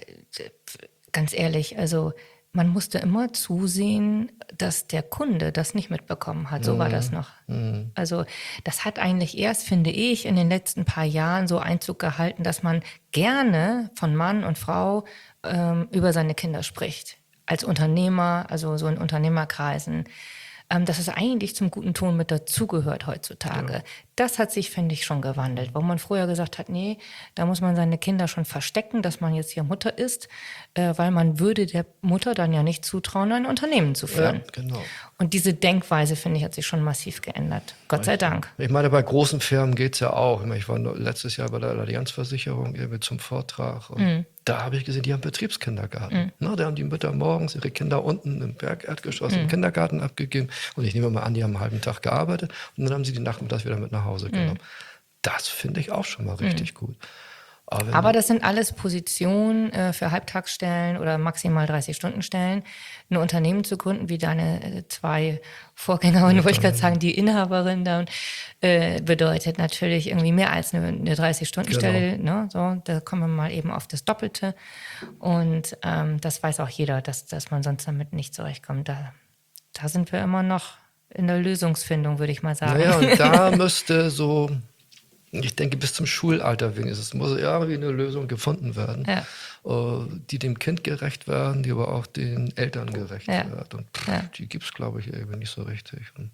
ganz ehrlich, also man musste immer zusehen, dass der Kunde das nicht mitbekommen hat. So war das noch. Also das hat eigentlich erst, finde ich, in den letzten paar Jahren so Einzug gehalten, dass man gerne von Mann und Frau ähm, über seine Kinder spricht. Als Unternehmer, also so in Unternehmerkreisen. Ähm, dass es eigentlich zum guten Ton mit dazugehört heutzutage. Ja. Das hat sich, finde ich, schon gewandelt. Wo man früher gesagt hat, nee, da muss man seine Kinder schon verstecken, dass man jetzt hier Mutter ist, äh, weil man würde der Mutter dann ja nicht zutrauen, ein Unternehmen zu führen. Ja, genau. Und diese Denkweise, finde ich, hat sich schon massiv geändert. Gott sei Dank. Ich meine, bei großen Firmen geht es ja auch. Ich, meine, ich war letztes Jahr bei der Allianzversicherung irgendwie zum Vortrag. Und mm. da habe ich gesehen, die haben Betriebskindergarten. Mm. Na, da haben die Mütter morgens ihre Kinder unten im Bergerdgeschoss mm. im Kindergarten abgegeben. Und ich nehme mal an, die haben einen halben Tag gearbeitet. Und dann haben sie die nachmittags wieder mit nach Hause genommen. Mm. Das finde ich auch schon mal richtig mm. gut. Aber, Aber das sind alles Positionen äh, für Halbtagsstellen oder maximal dreißig-Stunden-Stellen. Ein Unternehmen zu gründen, wie deine äh, zwei Vorgängerinnen, wollte ich gerade sagen, die Inhaberin da, äh, bedeutet natürlich irgendwie mehr als eine, eine dreißig-Stunden-Stelle. Genau. Ne? So, da kommen wir mal eben auf das Doppelte. Und ähm, das weiß auch jeder, dass, dass man sonst damit nicht zurechtkommt. Da, da sind wir immer noch in der Lösungsfindung, würde ich mal sagen. Naja, und da müsste so... Ich denke, bis zum Schulalter wenigstens muss irgendwie eine Lösung gefunden werden, ja. die dem Kind gerecht werden, die aber auch den Eltern gerecht ja. wird. Und pff, ja. die gibt es, glaube ich, irgendwie nicht so richtig. Und,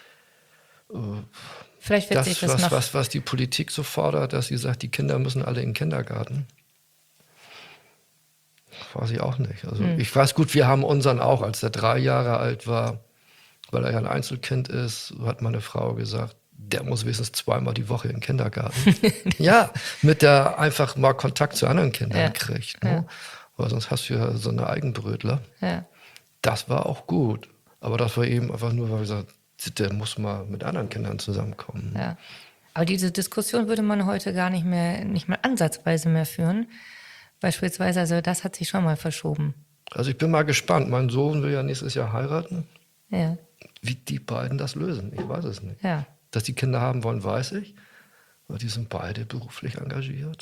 äh, Vielleicht wird das, sich das was, noch... was, was die Politik so fordert, dass sie sagt, die Kinder müssen alle in den Kindergarten, weiß ich auch nicht. Also hm. ich weiß gut, wir haben unseren auch, als er drei Jahre alt war, weil er ja ein Einzelkind ist, hat meine Frau gesagt, der muss wenigstens zweimal die Woche in den Kindergarten. Ja, mit der einfach mal Kontakt zu anderen Kindern ja. kriegt. Ne? Ja. Weil sonst hast du ja so eine Eigenbrötler. Ja. Das war auch gut. Aber das war eben einfach nur, weil wir gesagt haben, der muss mal mit anderen Kindern zusammenkommen. Ja. Aber diese Diskussion würde man heute gar nicht mehr, nicht mehr ansatzweise mehr führen. Beispielsweise, also das hat sich schon mal verschoben. Also ich bin mal gespannt. Mein Sohn will ja nächstes Jahr heiraten. Ja. Wie die beiden das lösen, ich weiß es nicht. Ja. Dass die Kinder haben wollen, weiß ich. Aber die sind beide beruflich engagiert.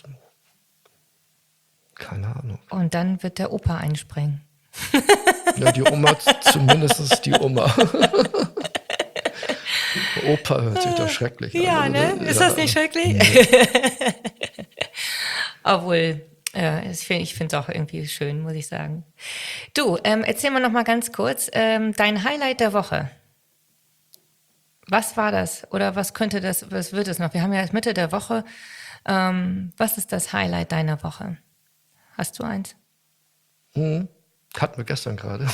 Keine Ahnung. Und dann wird der Opa einspringen. Ja, die Oma, zumindest die Oma. Opa hört sich doch schrecklich ja, an. Ja, ne? Ist ja. das nicht schrecklich? Nee. Obwohl, äh, ich finde es auch irgendwie schön, muss ich sagen. Du, ähm, erzähl mal noch mal ganz kurz, ähm, dein Highlight der Woche. Was war das? Oder was könnte das, was wird es noch? Wir haben ja erst Mitte der Woche. Ähm, was ist das Highlight deiner Woche? Hast du eins? Hm, hatten wir gestern gerade.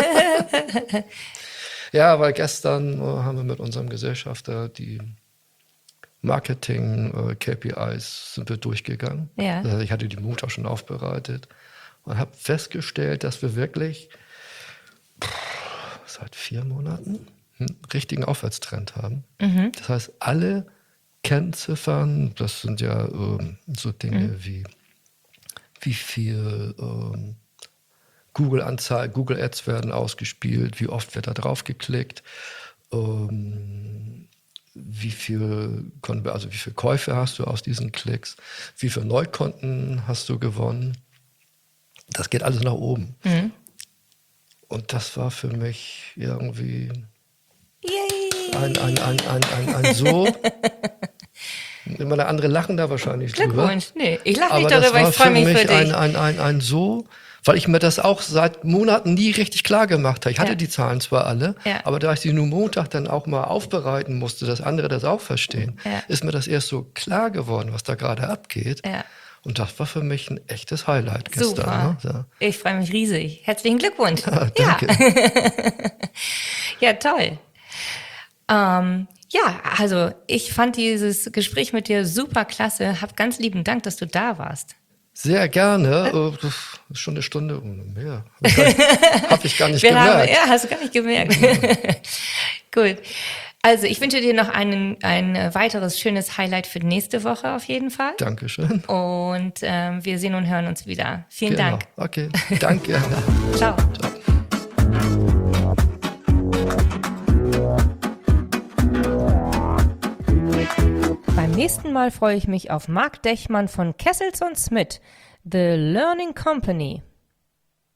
Ja, weil gestern äh, haben wir mit unserem Gesellschafter die Marketing-K P Is sind wir durchgegangen. Ja. Also ich hatte die Mut auch schon aufbereitet und habe festgestellt, dass wir wirklich pff, seit vier Monaten einen richtigen Aufwärtstrend haben. Mhm. Das heißt, alle Kennziffern. Das sind ja ähm, so Dinge mhm. wie, wie viel ähm, Google-Anzeigen, Google Ads werden ausgespielt, wie oft wird da drauf geklickt, ähm, wie viel, also wie viel Käufe hast du aus diesen Klicks, wie viele Neukunden hast du gewonnen. Das geht alles nach oben. Mhm. Und das war für mich irgendwie Yay. ein, ein, ein, ein, ein, ein so... Immer der andere lachen da wahrscheinlich drüber. Glückwunsch, nee, ich lache nicht darüber, ich freue mich für dich. Ein, ein, ein, ein so, weil ich mir das auch seit Monaten nie richtig klar gemacht habe. Ich hatte ja. die Zahlen zwar alle, ja. aber da ich sie nur Montag dann auch mal aufbereiten musste, dass andere das auch verstehen, ja. ist mir das erst so klar geworden, was da gerade abgeht. Ja. Und das war für mich ein echtes Highlight gestern. Super. Ne? So. Ich freue mich riesig. Herzlichen Glückwunsch. Ja, danke. Ja, ja toll. Ähm, ja, also ich fand dieses Gespräch mit dir super klasse. Hab ganz lieben Dank, dass du da warst. Sehr gerne. Oh, das ist schon eine Stunde mehr. Habe ich gar nicht Wir gemerkt. Haben, ja, hast du gar nicht gemerkt. Gut. Also ich wünsche dir noch einen, ein weiteres schönes Highlight für nächste Woche auf jeden Fall. Dankeschön. Und ähm, wir sehen und hören uns wieder. Vielen genau. Dank. Okay, danke. Ciao. Ciao. Beim nächsten Mal freue ich mich auf Marc Dechmann von Kessels und Smith, The Learning Company.